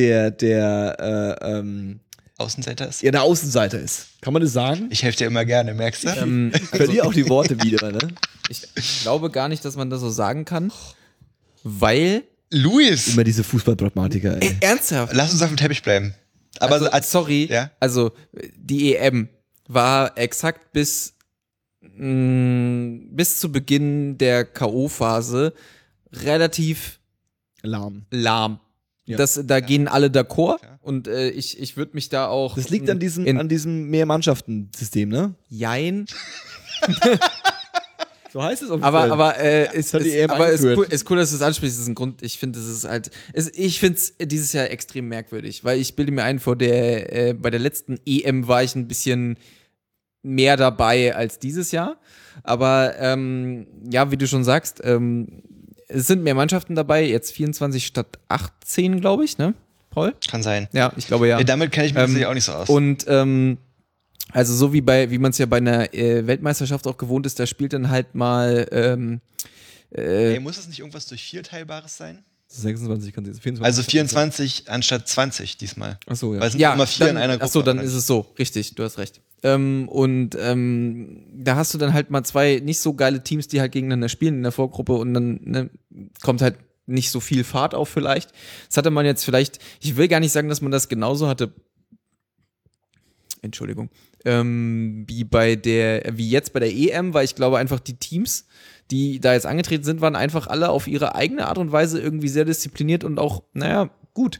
Außenseiter ist? Ja, der Außenseiter ist. Kann man das sagen? Ich helfe dir immer gerne, merkst du? Ich verliere auch die Worte wieder, ne? Ich glaube gar nicht, dass man das so sagen kann, weil Luis! Immer diese Fußballpragmatiker, ey. ernsthaft. Lass uns auf dem Teppich bleiben. Aber sorry, ja? also die EM war exakt bis zu Beginn der K.O.-Phase relativ lahm. Ja. Da gehen alle d'accord und ich würde mich da auch. Das liegt an diesem Mehrmannschaften-System, ne? Jein. So heißt es offiziell. Aber ist cool, dass du es ansprichst. Das ist ein Grund. Ich finde, ich finde es dieses Jahr extrem merkwürdig, weil ich bilde mir ein, bei der letzten EM war ich ein bisschen mehr dabei als dieses Jahr. Aber ja, wie du schon sagst, es sind mehr Mannschaften dabei, jetzt 24 statt 18, glaube ich, ne, Paul? Kann sein. Ja, ich glaube ja. Ja, damit kenne ich mich tatsächlich auch nicht so aus. Und also so wie man es ja bei einer Weltmeisterschaft auch gewohnt ist, da spielt dann halt mal muss es nicht irgendwas durch 4 Teilbares sein? 26 kann sie 24. Also 24 anstatt 20 diesmal. Achso, ja. Weil es sind immer 4 in einer Gruppe. Achso, dann ist es so, richtig, du hast recht. Da hast du dann halt mal 2 nicht so geile Teams, die halt gegeneinander spielen in der Vorgruppe und dann kommt halt nicht so viel Fahrt auf vielleicht. Das hatte man jetzt vielleicht, ich will gar nicht sagen, dass man das genauso hatte, Entschuldigung, wie jetzt bei der EM, weil ich glaube einfach die Teams, die da jetzt angetreten sind, waren einfach alle auf ihre eigene Art und Weise irgendwie sehr diszipliniert und auch, naja, gut.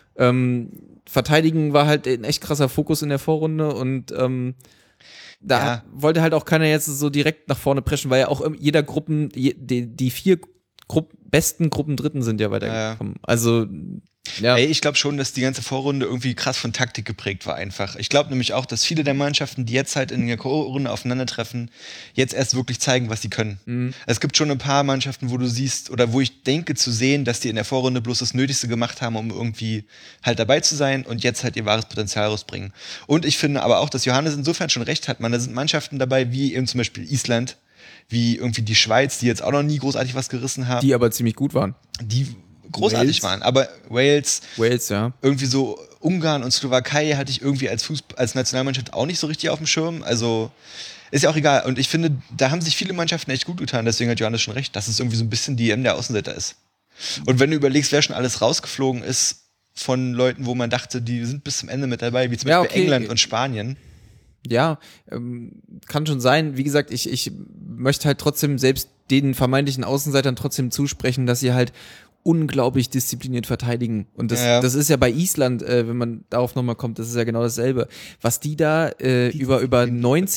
Verteidigen war halt ein echt krasser Fokus in der Vorrunde und wollte halt auch keiner jetzt so direkt nach vorne preschen, weil ja auch jeder die 4 besten Gruppendritten sind ja weitergekommen. Also ja. Ey, ich glaube schon, dass die ganze Vorrunde irgendwie krass von Taktik geprägt war einfach. Ich glaube nämlich auch, dass viele der Mannschaften, die jetzt halt in der Vorrunde aufeinandertreffen, jetzt erst wirklich zeigen, was sie können. Mhm. Es gibt schon ein paar Mannschaften, wo du siehst, oder wo ich denke zu sehen, dass die in der Vorrunde bloß das Nötigste gemacht haben, um irgendwie halt dabei zu sein und jetzt halt ihr wahres Potenzial rausbringen. Und ich finde aber auch, dass Johannes insofern schon recht hat, da sind Mannschaften dabei, wie eben zum Beispiel Island, wie irgendwie die Schweiz, die jetzt auch noch nie großartig was gerissen haben. Die aber ziemlich gut waren. Die großartig waren, aber Wales, ja. Irgendwie so Ungarn und Slowakei hatte ich irgendwie als Nationalmannschaft auch nicht so richtig auf dem Schirm, also ist ja auch egal und ich finde, da haben sich viele Mannschaften echt gut getan, deswegen hat Johannes schon recht, dass es irgendwie so ein bisschen die EM der Außenseiter ist. Und wenn du überlegst, wer schon alles rausgeflogen ist von Leuten, wo man dachte, die sind bis zum Ende mit dabei, wie zum Beispiel England und Spanien. Ja, kann schon sein. Wie gesagt, ich möchte halt trotzdem selbst den vermeintlichen Außenseitern trotzdem zusprechen, dass sie halt unglaublich diszipliniert verteidigen. Und das ist ja bei Island, wenn man darauf nochmal kommt, das ist ja genau dasselbe. Was die da über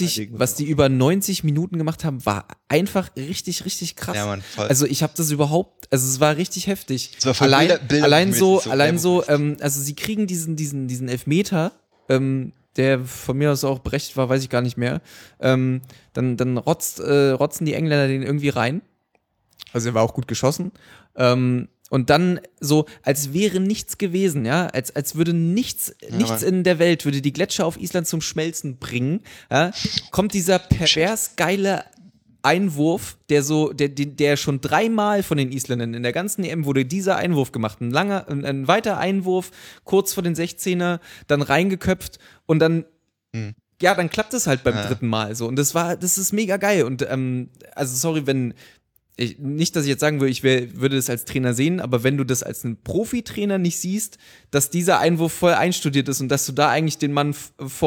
90 Minuten gemacht haben, war einfach richtig, richtig krass. Ja, Mann, voll. Also ich habe das es war richtig heftig. Allein so, also sie kriegen diesen Elfmeter, der von mir aus auch berechtigt war, weiß ich gar nicht mehr. Dann rotzen die Engländer den irgendwie rein. Also er war auch gut geschossen. Und dann so, als wäre nichts gewesen, ja, als würde nichts in der Welt, würde die Gletscher auf Island zum Schmelzen bringen, ja, kommt dieser pervers geile Einwurf, der schon 3-mal von den Isländern in der ganzen EM wurde dieser Einwurf gemacht, ein weiter Einwurf, kurz vor den 16er, dann reingeköpft und dann ja, dann klappt es halt beim 3. Mal so und das ist mega geil und also sorry, nicht, dass ich jetzt sagen würde, ich würde das als Trainer sehen, aber wenn du das als einen Profitrainer nicht siehst, dass dieser Einwurf voll einstudiert ist und dass du da eigentlich den Mann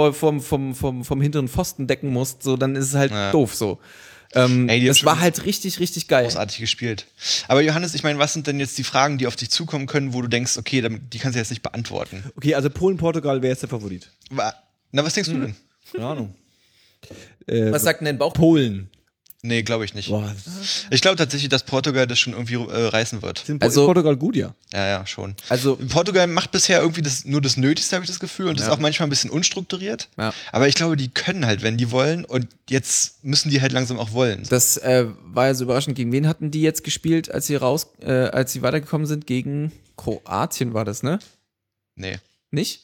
vom hinteren Pfosten decken musst, so, dann ist es halt doof so. Das war halt richtig, richtig geil. Großartig gespielt. Aber Johannes, ich meine, was sind denn jetzt die Fragen, die auf dich zukommen können, wo du denkst, okay, die kannst du jetzt nicht beantworten? Okay, also Polen, Portugal, wer ist der Favorit? Na, was denkst du denn? Keine Ahnung. Was sagt denn dein Bauch? Polen. Nee, glaube ich nicht. Boah. Ich glaube tatsächlich, dass Portugal das schon irgendwie reißen wird. Ist Portugal gut, ja? Ja, schon. Also Portugal macht bisher irgendwie nur das Nötigste, habe ich das Gefühl, und ist auch manchmal ein bisschen unstrukturiert. Ja. Aber ich glaube, die können halt, wenn die wollen, und jetzt müssen die halt langsam auch wollen. Das war ja so überraschend. Gegen wen hatten die jetzt gespielt, als sie weitergekommen sind? Gegen Kroatien war das, ne? Nee. Nicht?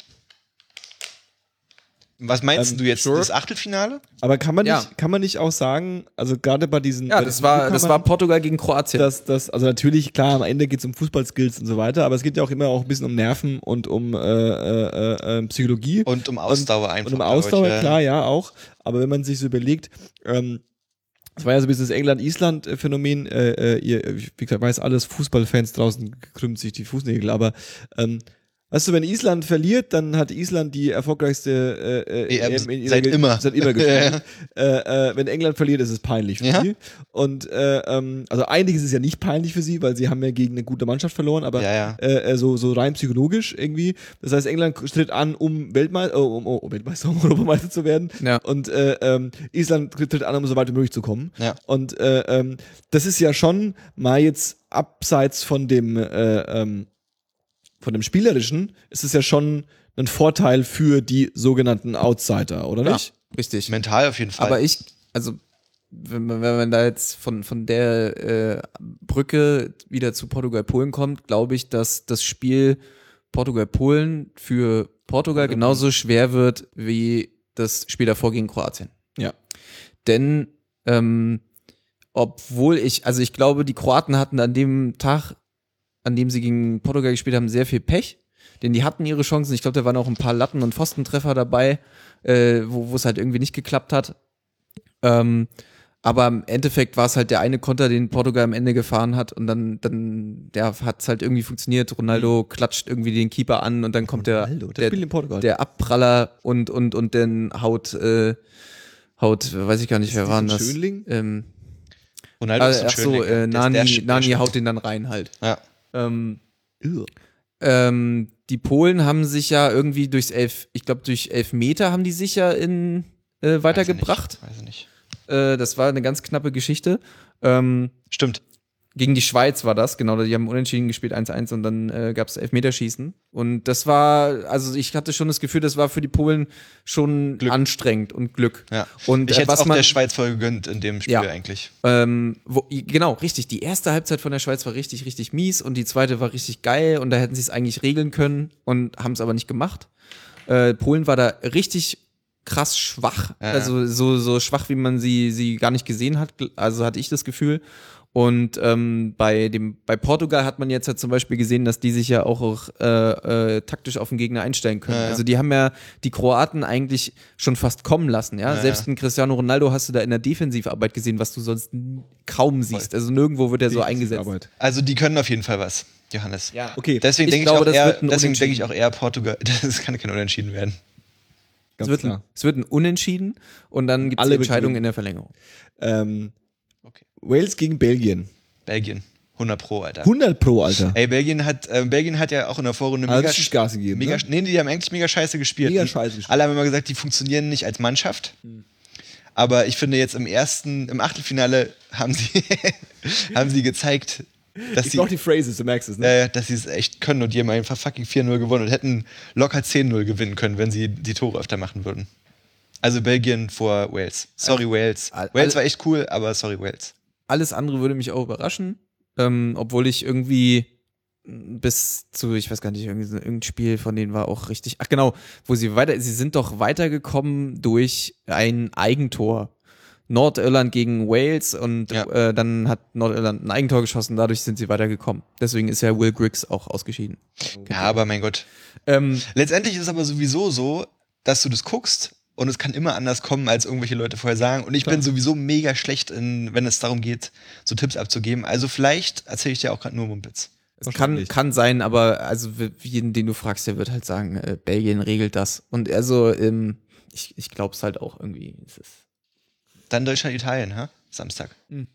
Was meinst du jetzt, das Achtelfinale? Aber kann man nicht auch sagen, also gerade bei diesen... Ja, das war Portugal gegen Kroatien. Also natürlich, klar, am Ende geht es um Fußballskills und so weiter, aber es geht ja auch immer auch ein bisschen um Nerven und um Psychologie. Und um Ausdauer einfach. Und um Ausdauer, klar, ja, auch. Aber wenn man sich so überlegt, das war ja so ein bisschen das England-Island-Phänomen, wie gesagt, weiß alles, Fußballfans draußen krümmt sich die Fußnägel, aber weißt du, wenn Island verliert, dann hat Island die erfolgreichste EM seit immer gespielt. Wenn England verliert, ist es peinlich für sie. Und also eigentlich ist es ja nicht peinlich für sie, weil sie haben ja gegen eine gute Mannschaft verloren, aber so rein psychologisch irgendwie. Das heißt, England tritt an, um Europameister zu werden. Ja. Und Island tritt an, um so weit wie möglich zu kommen. Ja. Und das ist ja schon mal jetzt abseits von dem Spielerischen ist es ja schon ein Vorteil für die sogenannten Outsider, oder nicht? Richtig. Mental auf jeden Fall. Aber wenn man da jetzt von der Brücke wieder zu Portugal-Polen kommt, glaube ich, dass das Spiel Portugal-Polen für Portugal genauso schwer wird wie das Spiel davor gegen Kroatien. Ja. Denn obwohl ich glaube, die Kroaten hatten an dem Tag, an dem sie gegen Portugal gespielt haben, sehr viel Pech. Denn die hatten ihre Chancen. Ich glaube, da waren auch ein paar Latten- und Pfostentreffer dabei, wo es halt irgendwie nicht geklappt hat. Aber im Endeffekt war es halt der eine Konter, den Portugal am Ende gefahren hat und dann hat es halt irgendwie funktioniert. Ronaldo klatscht irgendwie den Keeper an und dann kommt der Abpraller und dann haut, weiß ich gar nicht, wer war denn das? Schönling? Ronaldo ist ein Schönling. Nani haut den dann rein halt. Ja. Die Polen haben sich ja irgendwie durch Elfmeter haben die sich ja weitergebracht. Weiß ich nicht. Das war eine ganz knappe Geschichte. Stimmt. Gegen die Schweiz war das, genau, die haben unentschieden gespielt, 1-1 und dann gab es Elfmeterschießen. Und das war, also ich hatte schon das Gefühl, das war für die Polen schon anstrengend und Glück. Ja. Und ich hätte es auch der Schweiz voll gegönnt in dem Spiel eigentlich. Genau, richtig. Die erste Halbzeit von der Schweiz war richtig, richtig mies und die zweite war richtig geil und da hätten sie es eigentlich regeln können und haben es aber nicht gemacht. Polen war da richtig krass schwach, also so schwach, wie man sie gar nicht gesehen hat, also hatte ich das Gefühl. Und bei Portugal hat man jetzt ja zum Beispiel gesehen, dass die sich ja auch taktisch auf den Gegner einstellen können. Also die haben ja die Kroaten eigentlich schon fast kommen lassen, ja. Selbst ein Cristiano Ronaldo hast du da in der Defensivarbeit gesehen, was du sonst kaum siehst. Also nirgendwo wird er so eingesetzt. Also die können auf jeden Fall was, Johannes. Ja. Okay. Deswegen denke ich auch eher Portugal, das kann kein Unentschieden werden. Es wird ein Unentschieden und dann gibt es Entscheidungen in der Verlängerung. Wales gegen Belgien. Belgien. 100 Pro, Alter. 100 Pro, Alter. Ey, Belgien hat ja auch in der Vorrunde Gas gegeben. Nee, die haben eigentlich mega scheiße gespielt. Alle haben immer gesagt, die funktionieren nicht als Mannschaft. Aber ich finde jetzt im Achtelfinale haben sie gezeigt, dass sie auch die Phrases, du merkst es, ne? Dass sie es echt können und die haben einfach fucking 4-0 gewonnen und hätten locker 10-0 gewinnen können, wenn sie die Tore öfter machen würden. Also Belgien vor Wales. Sorry, Wales. Wales war echt cool, aber sorry, Wales. Alles andere würde mich auch überraschen, obwohl ich irgendwie bis zu, ich weiß gar nicht, irgendein Spiel von denen war auch richtig, ach genau, sie sind doch weitergekommen durch ein Eigentor. Nordirland gegen Wales und dann hat Nordirland ein Eigentor geschossen, dadurch sind sie weitergekommen. Deswegen ist ja Will Griggs auch ausgeschieden. Ja, aber mein Gott. Letztendlich ist es aber sowieso so, dass du das guckst und es kann immer anders kommen, als irgendwelche Leute vorher sagen. Und ich bin sowieso mega schlecht, wenn es darum geht, so Tipps abzugeben. Also vielleicht erzähle ich dir auch gerade nur Mumpitz. Es kann sein, aber also jeden, den du fragst, der wird halt sagen, Belgien regelt das. Und also ich glaube es halt auch irgendwie. Dann Deutschland-Italien, Samstag.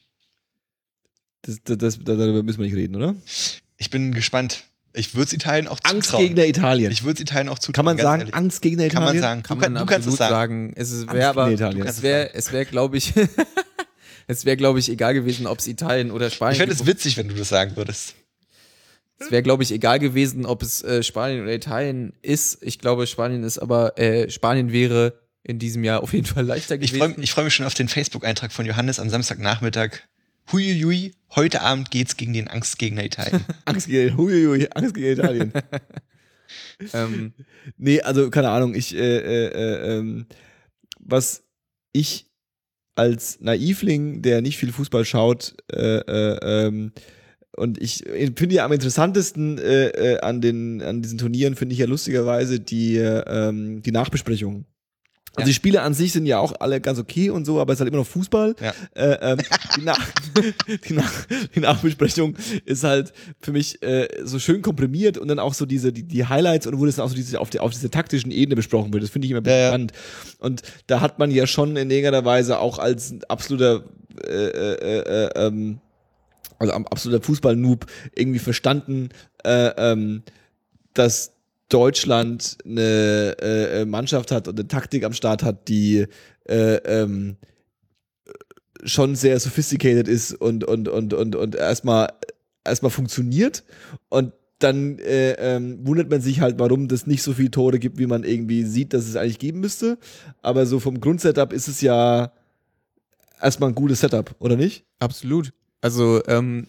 Darüber müssen wir nicht reden, oder? Ich bin gespannt. Ich würde es Italien auch zutrauen. Angstgegner Italien. Ich würde es Italien auch zutrauen. Kann man sagen, ehrlich. Angstgegner Italien? Kann man sagen. Du kannst es sagen. Es wäre, glaube ich, glaube ich, egal gewesen, ob es Italien oder Spanien. Ich fände es witzig, wenn du das sagen würdest. Es wäre, glaube ich, egal gewesen, ob es Spanien oder Italien ist. Ich glaube, Spanien wäre in diesem Jahr auf jeden Fall leichter gewesen. Ich freu mich schon auf den Facebook-Eintrag von Johannes am Samstagnachmittag. Huiuiui, heute Abend geht's gegen den Angstgegner Italien. Angstgegner Italien. Nee, also keine Ahnung, was ich als Naivling, der nicht viel Fußball schaut, und ich finde ja am interessantesten an diesen Turnieren, finde ich ja lustigerweise die Nachbesprechungen. Also die Spiele an sich sind ja auch alle ganz okay und so, aber es ist halt immer noch Fußball. Ja. Die Nachbesprechung ist halt für mich so schön komprimiert und dann auch so die Highlights und wo das dann auch so auf dieser taktischen Ebene besprochen wird. Das finde ich immer spannend. Und da hat man ja schon in irgendeiner Weise auch als absoluter Fußball-Noob irgendwie verstanden, dass Deutschland eine Mannschaft hat und eine Taktik am Start hat, die schon sehr sophisticated ist und erstmal funktioniert und dann wundert man sich halt, warum das nicht so viele Tore gibt, wie man irgendwie sieht, dass es eigentlich geben müsste. Aber so vom Grundsetup ist es ja erstmal ein gutes Setup, oder nicht? Absolut. Also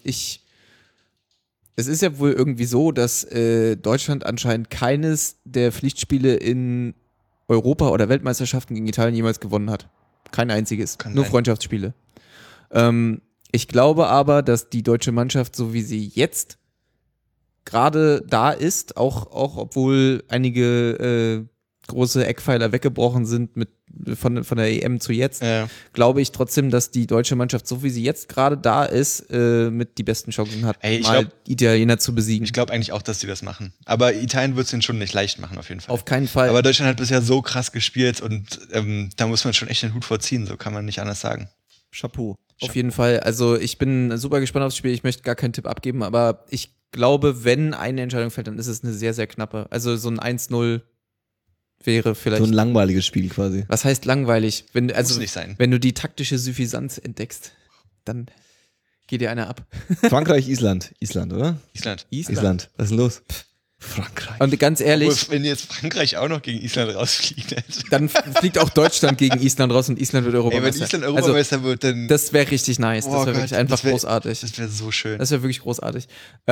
es ist ja wohl irgendwie so, dass Deutschland anscheinend keines der Pflichtspiele in Europa- oder Weltmeisterschaften gegen Italien jemals gewonnen hat. Kein einziges. Kann Nur sein. Freundschaftsspiele. Ich glaube aber, dass die deutsche Mannschaft, so wie sie jetzt gerade da ist, auch obwohl einige große Eckpfeiler weggebrochen sind von der EM zu jetzt, glaube ich trotzdem, dass die deutsche Mannschaft, so wie sie jetzt gerade da ist, mit die besten Chancen hat, Ey, ich mal glaub- Italiener zu besiegen. Ich glaube eigentlich auch, dass die das machen. Aber Italien wird es ihnen schon nicht leicht machen, auf jeden Fall. Auf keinen Fall. Aber Deutschland hat bisher so krass gespielt und da muss man schon echt den Hut vorziehen, so kann man nicht anders sagen. Chapeau. Auf jeden Fall. Also ich bin super gespannt aufs Spiel. Ich möchte gar keinen Tipp abgeben, aber ich glaube, wenn eine Entscheidung fällt, dann ist es eine sehr, sehr knappe. Also so ein 1-0 wäre vielleicht. So ein langweiliges Spiel quasi. Was heißt langweilig? Muss nicht sein. Wenn du die taktische Suffisanz entdeckst, dann geht dir einer ab. Frankreich, Island. Island, oder? Island. Island. Was ist denn los? Frankreich. Und ganz ehrlich, Obwohl, wenn jetzt Frankreich auch noch gegen Island rausfliegt. dann fliegt auch Deutschland gegen Island raus und Island wird Ey, wenn Europameister. Island Europameister wird, dann Das wäre richtig nice. Oh Das wäre Gott, wirklich einfach das wär- großartig. das wäre so schön. Das wäre wirklich großartig.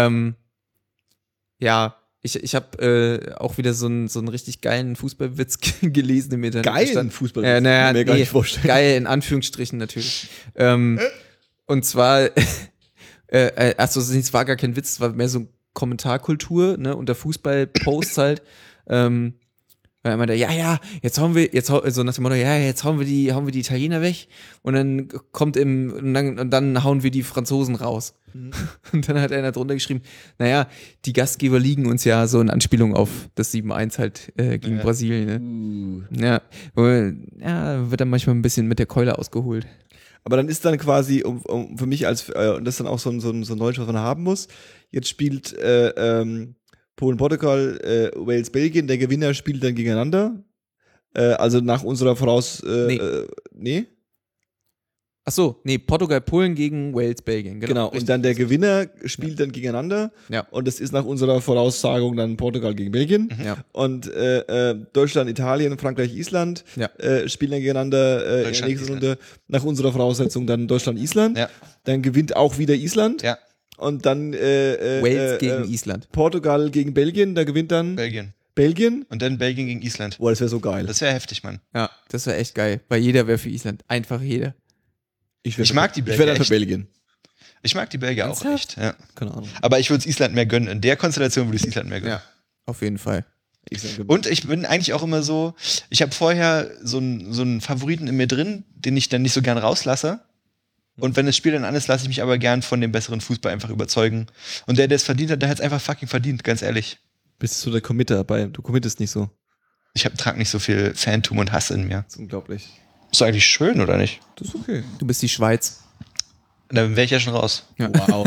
Ja, ich habe auch wieder so einen richtig geilen Fußballwitz gelesen im Internet. Geilen Fußball. Naja, kann ich mir gar nicht vorstellen. geil in Anführungsstrichen natürlich. Und zwar, achso, es war gar kein Witz, es war mehr so Kommentarkultur, ne, unter Fußball-Posts halt. Weil er meinte, jetzt hauen wir die Italiener weg und dann und dann hauen wir die Franzosen raus. Und dann hat einer drunter geschrieben, naja, die Gastgeber liegen uns ja so in Anspielung auf das 7-1 halt gegen Brasilien. Ne? Ja, wird dann manchmal ein bisschen mit der Keule ausgeholt. Aber dann ist dann quasi, um für mich und das ist dann auch so ein Knowledge, was man haben muss. Jetzt spielt Polen, Portugal, Wales, Belgien. Der Gewinner spielt dann gegeneinander. Also nach unserer nee? Ach so, nee, Portugal, Polen gegen Wales, Belgien. Genau. richtig. Und dann der Gewinner spielt dann gegeneinander. Ja. Und das ist nach unserer Voraussagung dann Portugal gegen Belgien. Ja. Und Deutschland, Italien, Frankreich, Island Ja. spielen dann gegeneinander in der Deutschland, nächsten Runde. Nach unserer Voraussetzung dann Deutschland, Island. Ja. Dann gewinnt auch wieder Island. Ja, Und dann Wales gegen Island. Portugal gegen Belgien. Da gewinnt dann Belgien. Und dann Belgien gegen Island. Boah, das wäre so geil. Das wäre heftig, Mann. Ja, das wäre echt geil, weil jeder wäre für Island. Einfach jeder. Ich mag die Ich wäre Belgier dann für echt. Belgien. Ich mag die Belgier auch Ernsthaft? echt. Ja. Keine Ahnung. Aber ich würde es Island mehr gönnen. In der Konstellation würde ich es Island mehr gönnen. Ja, auf jeden Fall. Und ich bin eigentlich auch immer so, ich habe vorher so einen Favoriten in mir drin, den ich dann nicht so gern rauslasse. Und wenn das Spiel dann an ist, lasse ich mich aber gern von dem besseren Fußball einfach überzeugen. Und der es verdient hat, der hat es einfach fucking verdient, ganz ehrlich. Bist du der Committer dabei? Du committest nicht so. Ich trage nicht so viel Phantom und Hass in mir. Das ist unglaublich. Ist doch eigentlich schön, oder nicht? Das ist okay. Du bist die Schweiz. Dann wäre ich ja schon raus. Wow.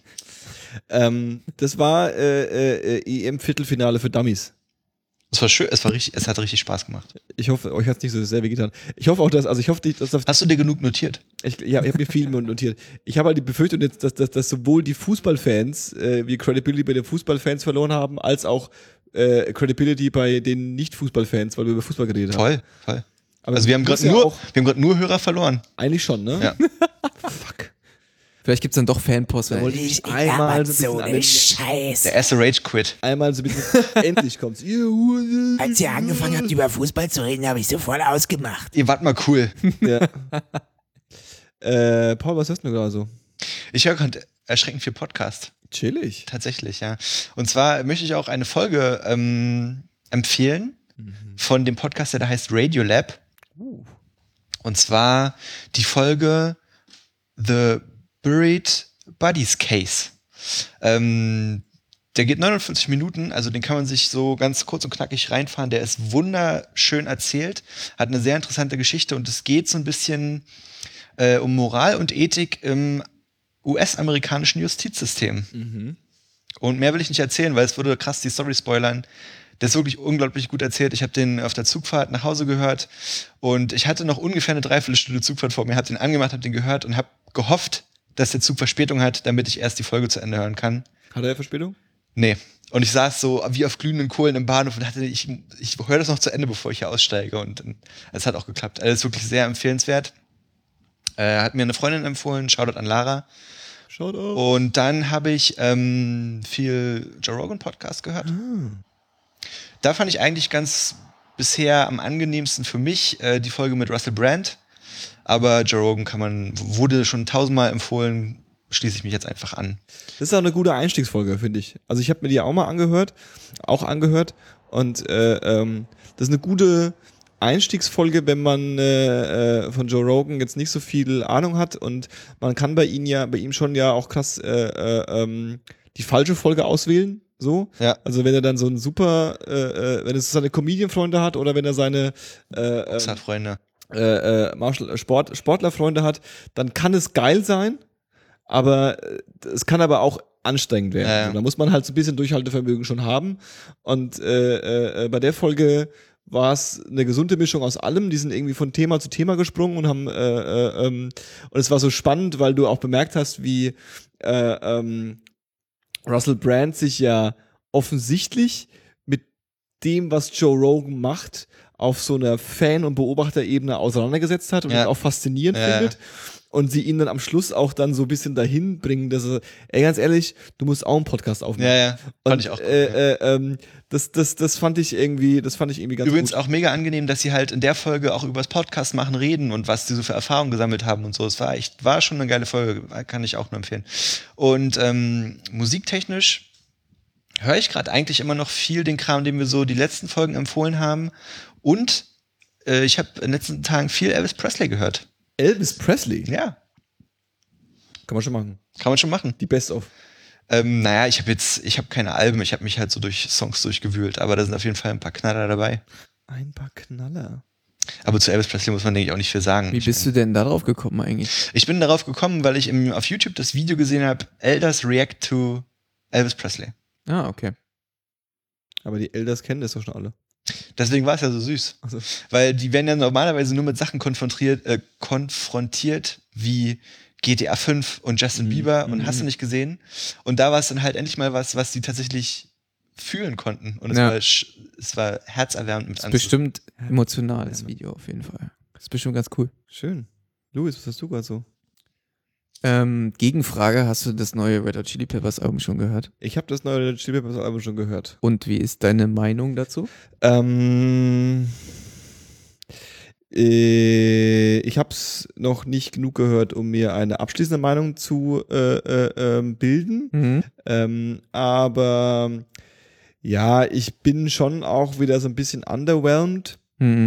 Das war EM-Viertelfinale für Dummies. Es war schön, es hat richtig Spaß gemacht. Ich hoffe, euch hat es nicht so sehr wehgetan. Ich hoffe auch, dass Hast du dir genug notiert? ich habe mir viel notiert. Ich habe halt die Befürchtung jetzt, dass sowohl die Fußballfans wie Credibility bei den Fußballfans verloren haben, als auch Credibility bei den Nicht-Fußballfans, weil wir über Fußball geredet haben. Voll. Aber Also wir haben muss gerade ja auch- nur Hörer verloren. Eigentlich schon, ne? Ja. Fuck. Vielleicht gibt's dann doch Fanposts. Da wollte ich einmal so ein bisschen Scheiße. Der erste Rage-Quit. einmal so ein bisschen endlich kommt's. Als ihr angefangen habt, über Fußball zu reden, habe ich sofort ausgemacht. Ihr wart mal cool. Ja. Paul, was hörst du gerade so? Ich höre gerade erschreckend viel Podcast. Chillig. Tatsächlich, ja. Und zwar möchte ich auch eine Folge empfehlen von dem Podcast, der da heißt Radiolab. Und zwar die Folge The Buried Bodies Case. Der geht 49 Minuten, also den kann man sich so ganz kurz und knackig reinfahren. Der ist wunderschön erzählt, hat eine sehr interessante Geschichte und es geht so ein bisschen um Moral und Ethik im US-amerikanischen Justizsystem. Und mehr will ich nicht erzählen, weil es würde krass die Story spoilern. Der ist wirklich unglaublich gut erzählt. Ich habe den auf der Zugfahrt nach Hause gehört und ich hatte noch ungefähr eine Dreiviertelstunde Zugfahrt vor mir, habe den angemacht, habe den gehört und habe gehofft, dass der Zug Verspätung hat, damit ich erst die Folge zu Ende hören kann. Hat er Verspätung? Nee. Und ich saß so wie auf glühenden Kohlen im Bahnhof und dachte, ich höre das noch zu Ende, bevor ich hier aussteige. Und es hat auch geklappt. Also es ist wirklich sehr empfehlenswert. Hat mir eine Freundin empfohlen, Shoutout an Lara. Shoutout. Und dann habe ich viel Joe Rogan Podcast gehört. Da fand ich eigentlich ganz bisher am angenehmsten für mich die Folge mit Russell Brand. Aber Joe Rogan wurde schon 1000-mal empfohlen, schließe ich mich jetzt einfach an. Das ist auch eine gute Einstiegsfolge, finde ich. Also ich habe mir die auch mal angehört und das ist eine gute Einstiegsfolge, wenn man von Joe Rogan jetzt nicht so viel Ahnung hat und man kann bei ihm schon ja auch krass die falsche Folge auswählen. So, ja. Also wenn er dann so ein super, wenn es seine Comedian-Freunde hat oder wenn er seine Freunde. Sportlerfreunde hat, dann kann es geil sein, aber es kann aber auch anstrengend werden. Ja. Da muss man halt so ein bisschen Durchhaltevermögen schon haben. Und bei der Folge war es eine gesunde Mischung aus allem. Die sind irgendwie von Thema zu Thema gesprungen und haben und es war so spannend, weil du auch bemerkt hast, wie Russell Brand sich ja offensichtlich mit dem, was Joe Rogan macht, auf so einer Fan- und Beobachterebene auseinandergesetzt hat und das auch faszinierend findet. Und sie ihn dann am Schluss auch dann so ein bisschen dahin bringen, dass er, ganz ehrlich, du musst auch einen Podcast aufnehmen. Ja. Fand ich auch gut. Das fand ich irgendwie ganz Übrigens gut. auch mega angenehm, dass sie halt in der Folge auch über das Podcast machen reden und was sie so für Erfahrungen gesammelt haben und so. Es war schon eine geile Folge, kann ich auch nur empfehlen. Und musiktechnisch höre ich gerade eigentlich immer noch viel den Kram, den wir so die letzten Folgen empfohlen haben. Und ich habe in den letzten Tagen viel Elvis Presley gehört. Elvis Presley? Ja. Kann man schon machen. Die Best-of. Naja, ich habe keine Alben, ich habe mich halt so durch Songs durchgewühlt, aber da sind auf jeden Fall ein paar Knaller dabei. Ein paar Knaller. Aber zu Elvis Presley muss man, denke ich, auch nicht viel sagen. Wie bist du denn darauf gekommen eigentlich? Ich bin darauf gekommen, weil ich auf YouTube das Video gesehen habe, Elders React to Elvis Presley. Ah, okay. Aber die Elders kennen das doch schon alle. Deswegen war es ja so süß. Also. Weil die werden ja normalerweise nur mit Sachen konfrontiert wie GTA 5 und Justin Bieber und hast du nicht gesehen. Und da war es dann halt endlich mal was die tatsächlich fühlen konnten. Und es war herzerwärmend mit anzusehen. Bestimmt emotionales Video auf jeden Fall. Das ist bestimmt ganz cool. Schön. Louis, was hast du gerade so? Gegenfrage, hast du das neue Red Hot Chili Peppers Album schon gehört? Ich habe das neue Red Hot Chili Peppers Album schon gehört. Und wie ist deine Meinung dazu? Ich habe es noch nicht genug gehört, um mir eine abschließende Meinung zu bilden. Aber ja, ich bin schon auch wieder so ein bisschen underwhelmed.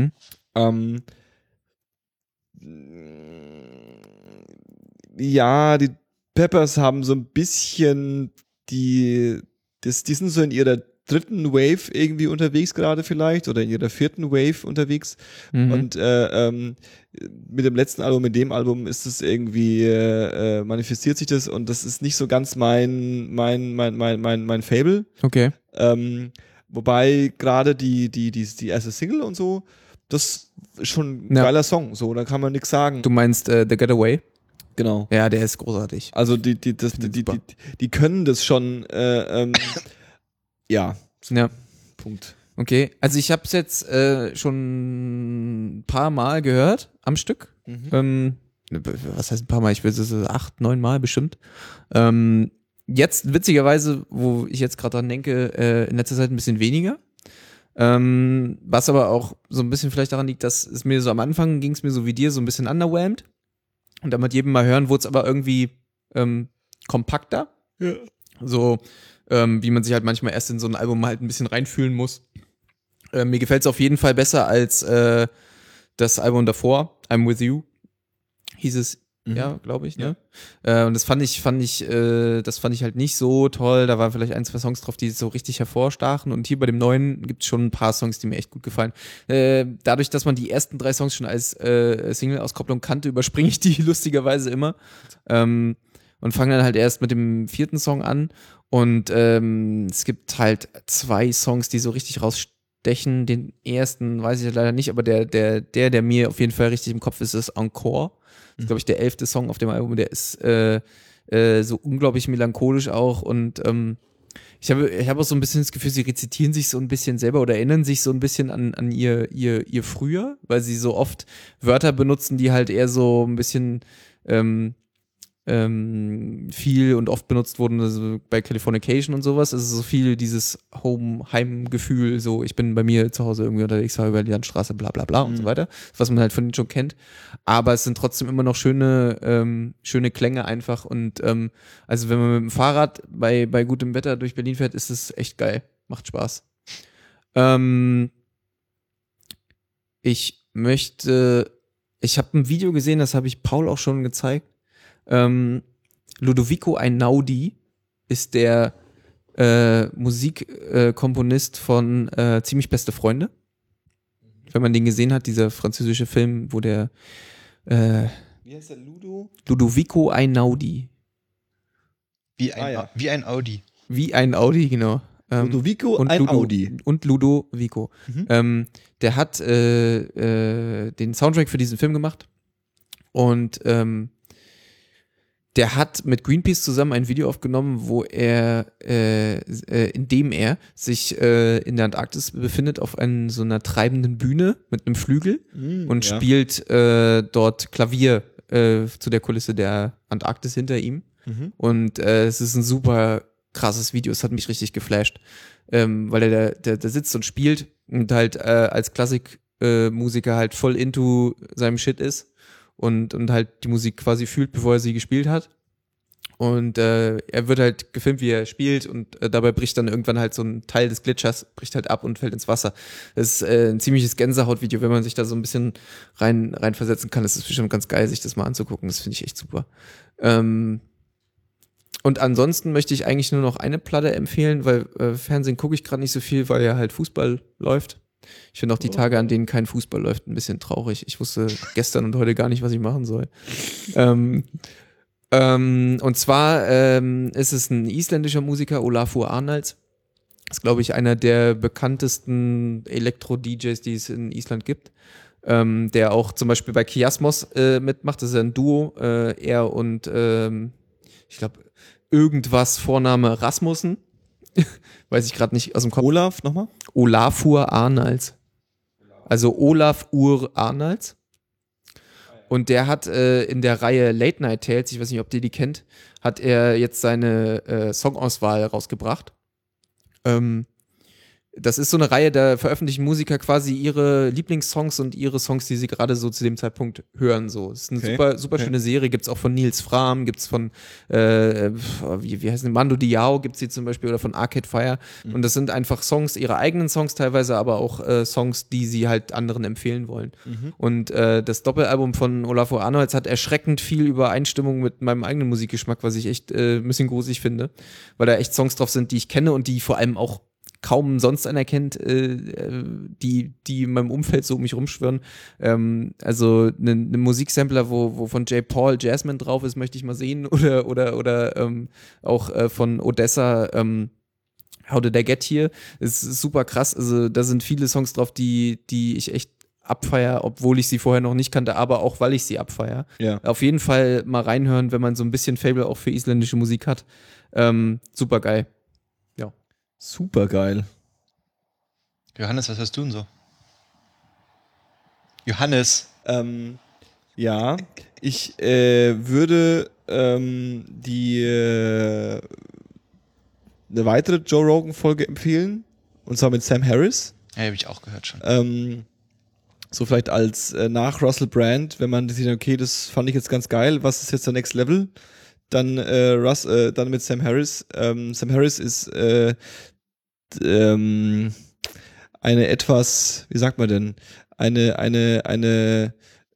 Ja, die Peppers haben so ein bisschen die sind so in ihrer dritten Wave irgendwie unterwegs gerade vielleicht oder in ihrer vierten Wave unterwegs und mit dem letzten Album, mit dem Album ist es irgendwie manifestiert sich das und das ist nicht so ganz mein Fable. Okay. Wobei gerade die erste Single und so, das ist schon ein geiler Song, so, da kann man nichts sagen. Du meinst The Getaway? Genau. Ja, der ist großartig. Also die können das schon, ja. Punkt. Okay, also ich habe es jetzt schon ein paar Mal gehört am Stück. Was heißt ein paar Mal? Ich will es 8, 9 Mal bestimmt. Jetzt witzigerweise, wo ich jetzt gerade dran denke, in letzter Zeit ein bisschen weniger. Was aber auch so ein bisschen vielleicht daran liegt, dass es mir so am Anfang ging es mir so wie dir so ein bisschen underwhelmed. Und dann mit jedem Mal hören wurde es aber irgendwie kompakter. Ja. So, wie man sich halt manchmal erst in so ein Album halt ein bisschen reinfühlen muss. Mir gefällt es auf jeden Fall besser als das Album davor, I'm With You, hieß es, ja, glaube ich, ne? Und das fand ich halt nicht so toll. Da waren vielleicht 1, 2 Songs drauf, die so richtig hervorstachen. Und hier bei dem neuen gibt es schon ein paar Songs, die mir echt gut gefallen. Dadurch, dass man die ersten 3 Songs schon als Single-Auskopplung kannte, überspringe ich die lustigerweise immer. Und fange dann halt erst mit dem 4. Song an. Und es gibt halt 2 Songs, die so richtig rausstechen. Den ersten weiß ich leider nicht, aber der mir auf jeden Fall richtig im Kopf ist Encore. Das ist, glaube ich, der 11. Song auf dem Album. Der ist so unglaublich melancholisch auch und Ich hab auch so ein bisschen das Gefühl, sie rezitieren sich so ein bisschen selber oder erinnern sich so ein bisschen an ihr Früher, weil sie so oft Wörter benutzen, die halt eher so ein bisschen viel und oft benutzt wurden, also bei Californication und sowas. Also so viel dieses Heimgefühl, so ich bin bei mir zu Hause irgendwie unterwegs, fahre über die Landstraße, bla bla bla und so weiter, was man halt von denen schon kennt. Aber es sind trotzdem immer noch schöne Klänge einfach und also wenn man mit dem Fahrrad bei gutem Wetter durch Berlin fährt, ist es echt geil. Macht Spaß. Ich habe ein Video gesehen, das habe ich Paul auch schon gezeigt. Ludovico Einaudi ist der Musikkomponist von Ziemlich beste Freunde. Wenn man den gesehen hat, dieser französische Film, wo der Wie heißt der Ludovico Einaudi. Wie ein Audi. Wie ein Audi, genau. Ludovico Einaudi. Und Ludovico. Der hat den Soundtrack für diesen Film gemacht und der hat mit Greenpeace zusammen ein Video aufgenommen, wo in dem er sich in der Antarktis befindet auf so einer treibenden Bühne mit einem Flügel und spielt dort Klavier zu der Kulisse der Antarktis hinter ihm. Und es ist ein super krasses Video, es hat mich richtig geflasht, weil er da sitzt und spielt und halt als Klassikmusiker halt voll into seinem Shit ist. Und halt die Musik quasi fühlt, bevor er sie gespielt hat. Und er wird halt gefilmt, wie er spielt und dabei bricht dann irgendwann halt so ein Teil des Glitchers, bricht halt ab und fällt ins Wasser. Das ist ein ziemliches Gänsehautvideo, wenn man sich da so ein bisschen reinversetzen kann. Das ist bestimmt ganz geil, sich das mal anzugucken. Das finde ich echt super. Und ansonsten möchte ich eigentlich nur noch eine Platte empfehlen, weil Fernsehen gucke ich gerade nicht so viel, weil ja halt Fußball läuft. Ich finde auch die Tage, an denen kein Fußball läuft, ein bisschen traurig. Ich wusste gestern und heute gar nicht, was ich machen soll. Und zwar ist es ein isländischer Musiker, Olafur Arnalds. Ist, glaube ich, einer der bekanntesten Elektro-DJs, die es in Island gibt. Der auch zum Beispiel bei Kiasmos mitmacht. Das ist ein Duo. Er und, ich glaube, irgendwas Vorname Rasmussen. Weiß ich gerade nicht aus dem Kopf. Olaf nochmal? Olafur Arnalds. Also Olafur Arnalds. Und der hat in der Reihe Late Night Tales, ich weiß nicht, ob ihr die kennt, hat er jetzt seine Songauswahl rausgebracht. Das ist so eine Reihe, da veröffentlichen Musiker quasi ihre Lieblingssongs und ihre Songs, die sie gerade so zu dem Zeitpunkt hören. So, das ist eine super schöne Serie. Gibt's auch von Nils Frahm, gibt's von wie heißt denn Mando Diao gibt's sie zum Beispiel oder von Arcade Fire. Und das sind einfach Songs, ihre eigenen Songs teilweise, aber auch Songs, die sie halt anderen empfehlen wollen. Und das Doppelalbum von Olafur Arnalds hat erschreckend viel Übereinstimmung mit meinem eigenen Musikgeschmack, was ich echt ein bisschen gruselig finde, weil da echt Songs drauf sind, die ich kenne und die vor allem auch kaum sonst einer kennt, die in meinem Umfeld so um mich rumschwirren. Also eine Musiksampler, wo von J. Paul Jasmine drauf ist, möchte ich mal sehen. Oder auch von Odessa How Did I Get Here? Es ist super krass. Also da sind viele Songs drauf, die ich echt abfeier, obwohl ich sie vorher noch nicht kannte, aber auch weil ich sie abfeier. Ja. Auf jeden Fall mal reinhören, wenn man so ein bisschen Fable auch für isländische Musik hat. Super geil. Super geil. Johannes, was hörst du denn so? Johannes. Ja, ich würde eine weitere Joe Rogan-Folge empfehlen. Und zwar mit Sam Harris. Ja, habe ich auch gehört schon. So vielleicht als nach Russell Brand, wenn man sieht, okay, das fand ich jetzt ganz geil, was ist jetzt der Next Level? Dann dann mit Sam Harris. Sam Harris ist eine etwas, wie sagt man denn, eine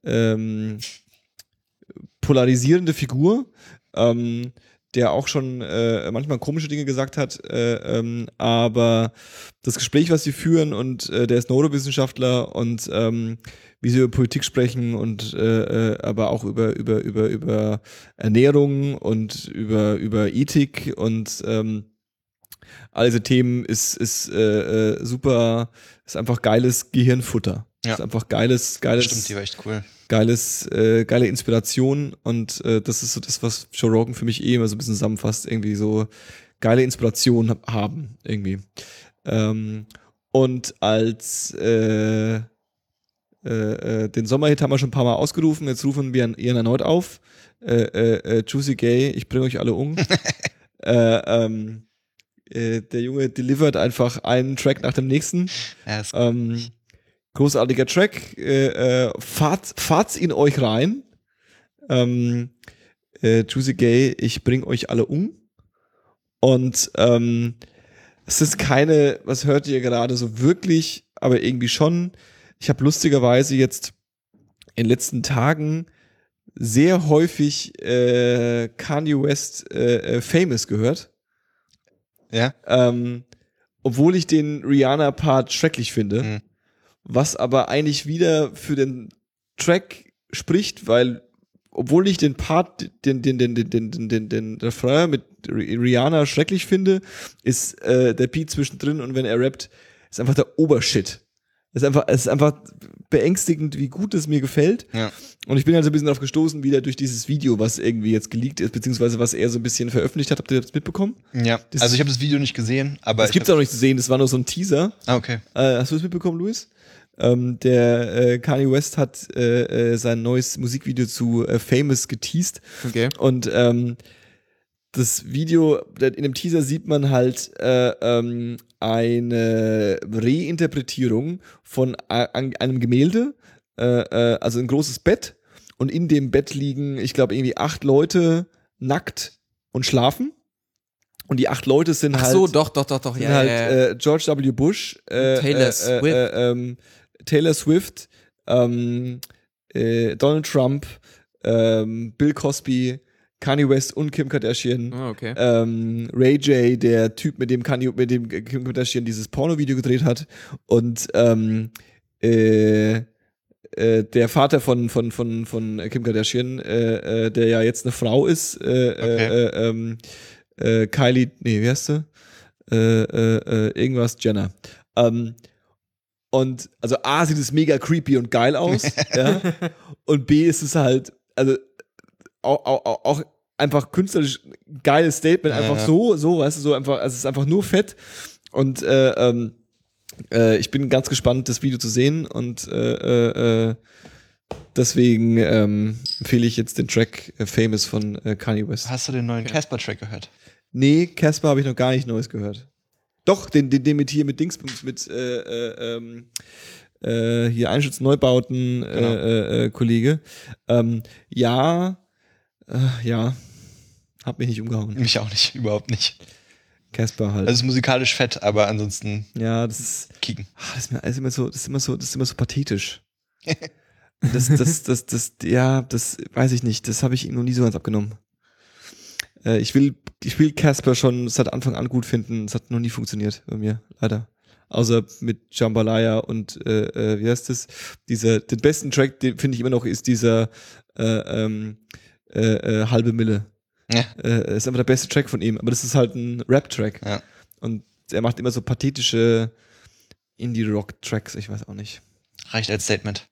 polarisierende Figur, der auch schon manchmal komische Dinge gesagt hat, aber das Gespräch, was sie führen und der ist Neurowissenschaftler und wie sie über Politik sprechen und aber auch über Ernährung und über Ethik und all diese Themen ist super, ist einfach geiles Gehirnfutter. Ja. Ist einfach geiles. Stimmt, die war echt cool. Geile Inspiration und das ist so das, was Joe Rogan für mich immer so ein bisschen zusammenfasst. Irgendwie so geile Inspiration haben, irgendwie. Und als den Sommerhit haben wir schon ein paar Mal ausgerufen, jetzt rufen wir ihn erneut auf. Juicy Gay, ich bringe euch alle um. Der Junge delivert einfach einen Track nach dem nächsten. Ja, ist Großartiger Track. Fahrt's in euch rein. Juicy Gay, ich bring euch alle um. Und es ist keine, was hört ihr gerade so wirklich, aber irgendwie schon. Ich habe lustigerweise jetzt in den letzten Tagen sehr häufig Kanye West Famous gehört. ja. Obwohl ich den Rihanna-Part schrecklich finde. Mhm. Was aber eigentlich wieder für den Track spricht, weil obwohl ich den Part, den Refrain mit Rihanna schrecklich finde, ist der Beat zwischendrin und wenn er rappt, ist einfach der Obershit. Es ist einfach beängstigend, wie gut es mir gefällt. Ja. Und ich bin halt so ein bisschen darauf gestoßen, wieder durch dieses Video, was irgendwie jetzt geleakt ist, beziehungsweise was er so ein bisschen veröffentlicht hat. Habt ihr das mitbekommen? Ja. Also ich habe das Video nicht gesehen, aber Das gibt's auch noch nicht zu sehen, das war nur so ein Teaser. Ah, okay. Hast du das mitbekommen, Luis? Der Kanye West hat sein neues Musikvideo zu Famous geteased. Okay. Und das Video, in dem Teaser sieht man halt eine Reinterpretierung von einem Gemälde, also ein großes Bett. Und in dem Bett liegen, ich glaube, irgendwie 8 Leute nackt und schlafen. Und die 8 Leute sind Ach halt. so, doch. Sind Ja, halt ja. George W. Bush, Taylor Swift. Taylor Swift, Donald Trump, Bill Cosby, Kanye West und Kim Kardashian, Okay. Ray J, der Typ, mit dem Kim Kardashian dieses Porno-Video gedreht hat, und der Vater von Kim Kardashian, der ja jetzt eine Frau ist, Kylie, nee, wie heißt sie? Irgendwas Jenner. Und also A, sieht es mega creepy und geil aus, ja. Und B, ist es halt, also auch einfach künstlerisch geiles Statement, einfach so, weißt du, so einfach, also es ist einfach nur fett. Und ich bin ganz gespannt, das Video zu sehen, und deswegen empfehle ich jetzt den Track Famous von Kanye West. Hast du den neuen Casper-Track gehört? Nee, Casper habe ich noch gar nicht Neues gehört. Doch, den mit hier mit Dingsbums, mit hier Einschutzneubauten Genau. Kollege. Ja, hab mich nicht umgehauen. Mich auch nicht, überhaupt nicht. Casper halt. Also es ist musikalisch fett, aber ansonsten Ja, das ist kicken. das ist immer so pathetisch. Das weiß ich nicht, das habe ich ihm noch nie so ganz abgenommen. Ich will Casper schon seit Anfang an gut finden, es hat noch nie funktioniert bei mir, leider. Außer mit Jambalaya und wie heißt das? Den besten Track, den finde ich immer noch, ist dieser halbe Mille. Ja. Ist einfach der beste Track von ihm, aber das ist halt ein Rap-Track. Ja. Und er macht immer so pathetische Indie-Rock-Tracks, ich weiß auch nicht. Reicht als Statement.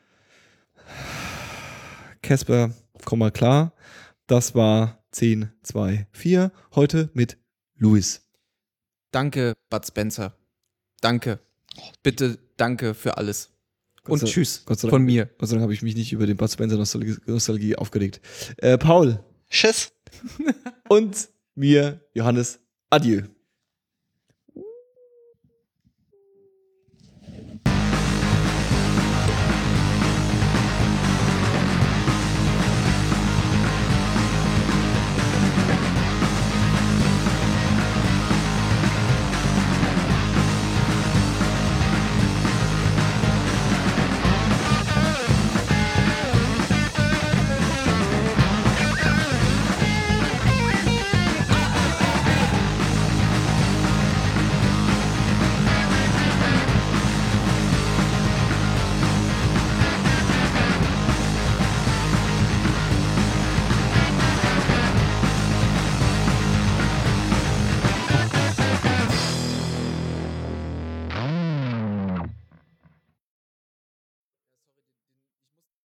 Casper, komm mal klar. Das war 10, 2, 4. Heute mit Luis. Danke, Bud Spencer. Danke. Bitte danke für alles. Und tschüss Gott sei Dank, von mir. Gott sei Dank habe ich mich nicht über den Bud Spencer Nostalgie aufgeregt. Paul Tschüss. und mir, Johannes, adieu.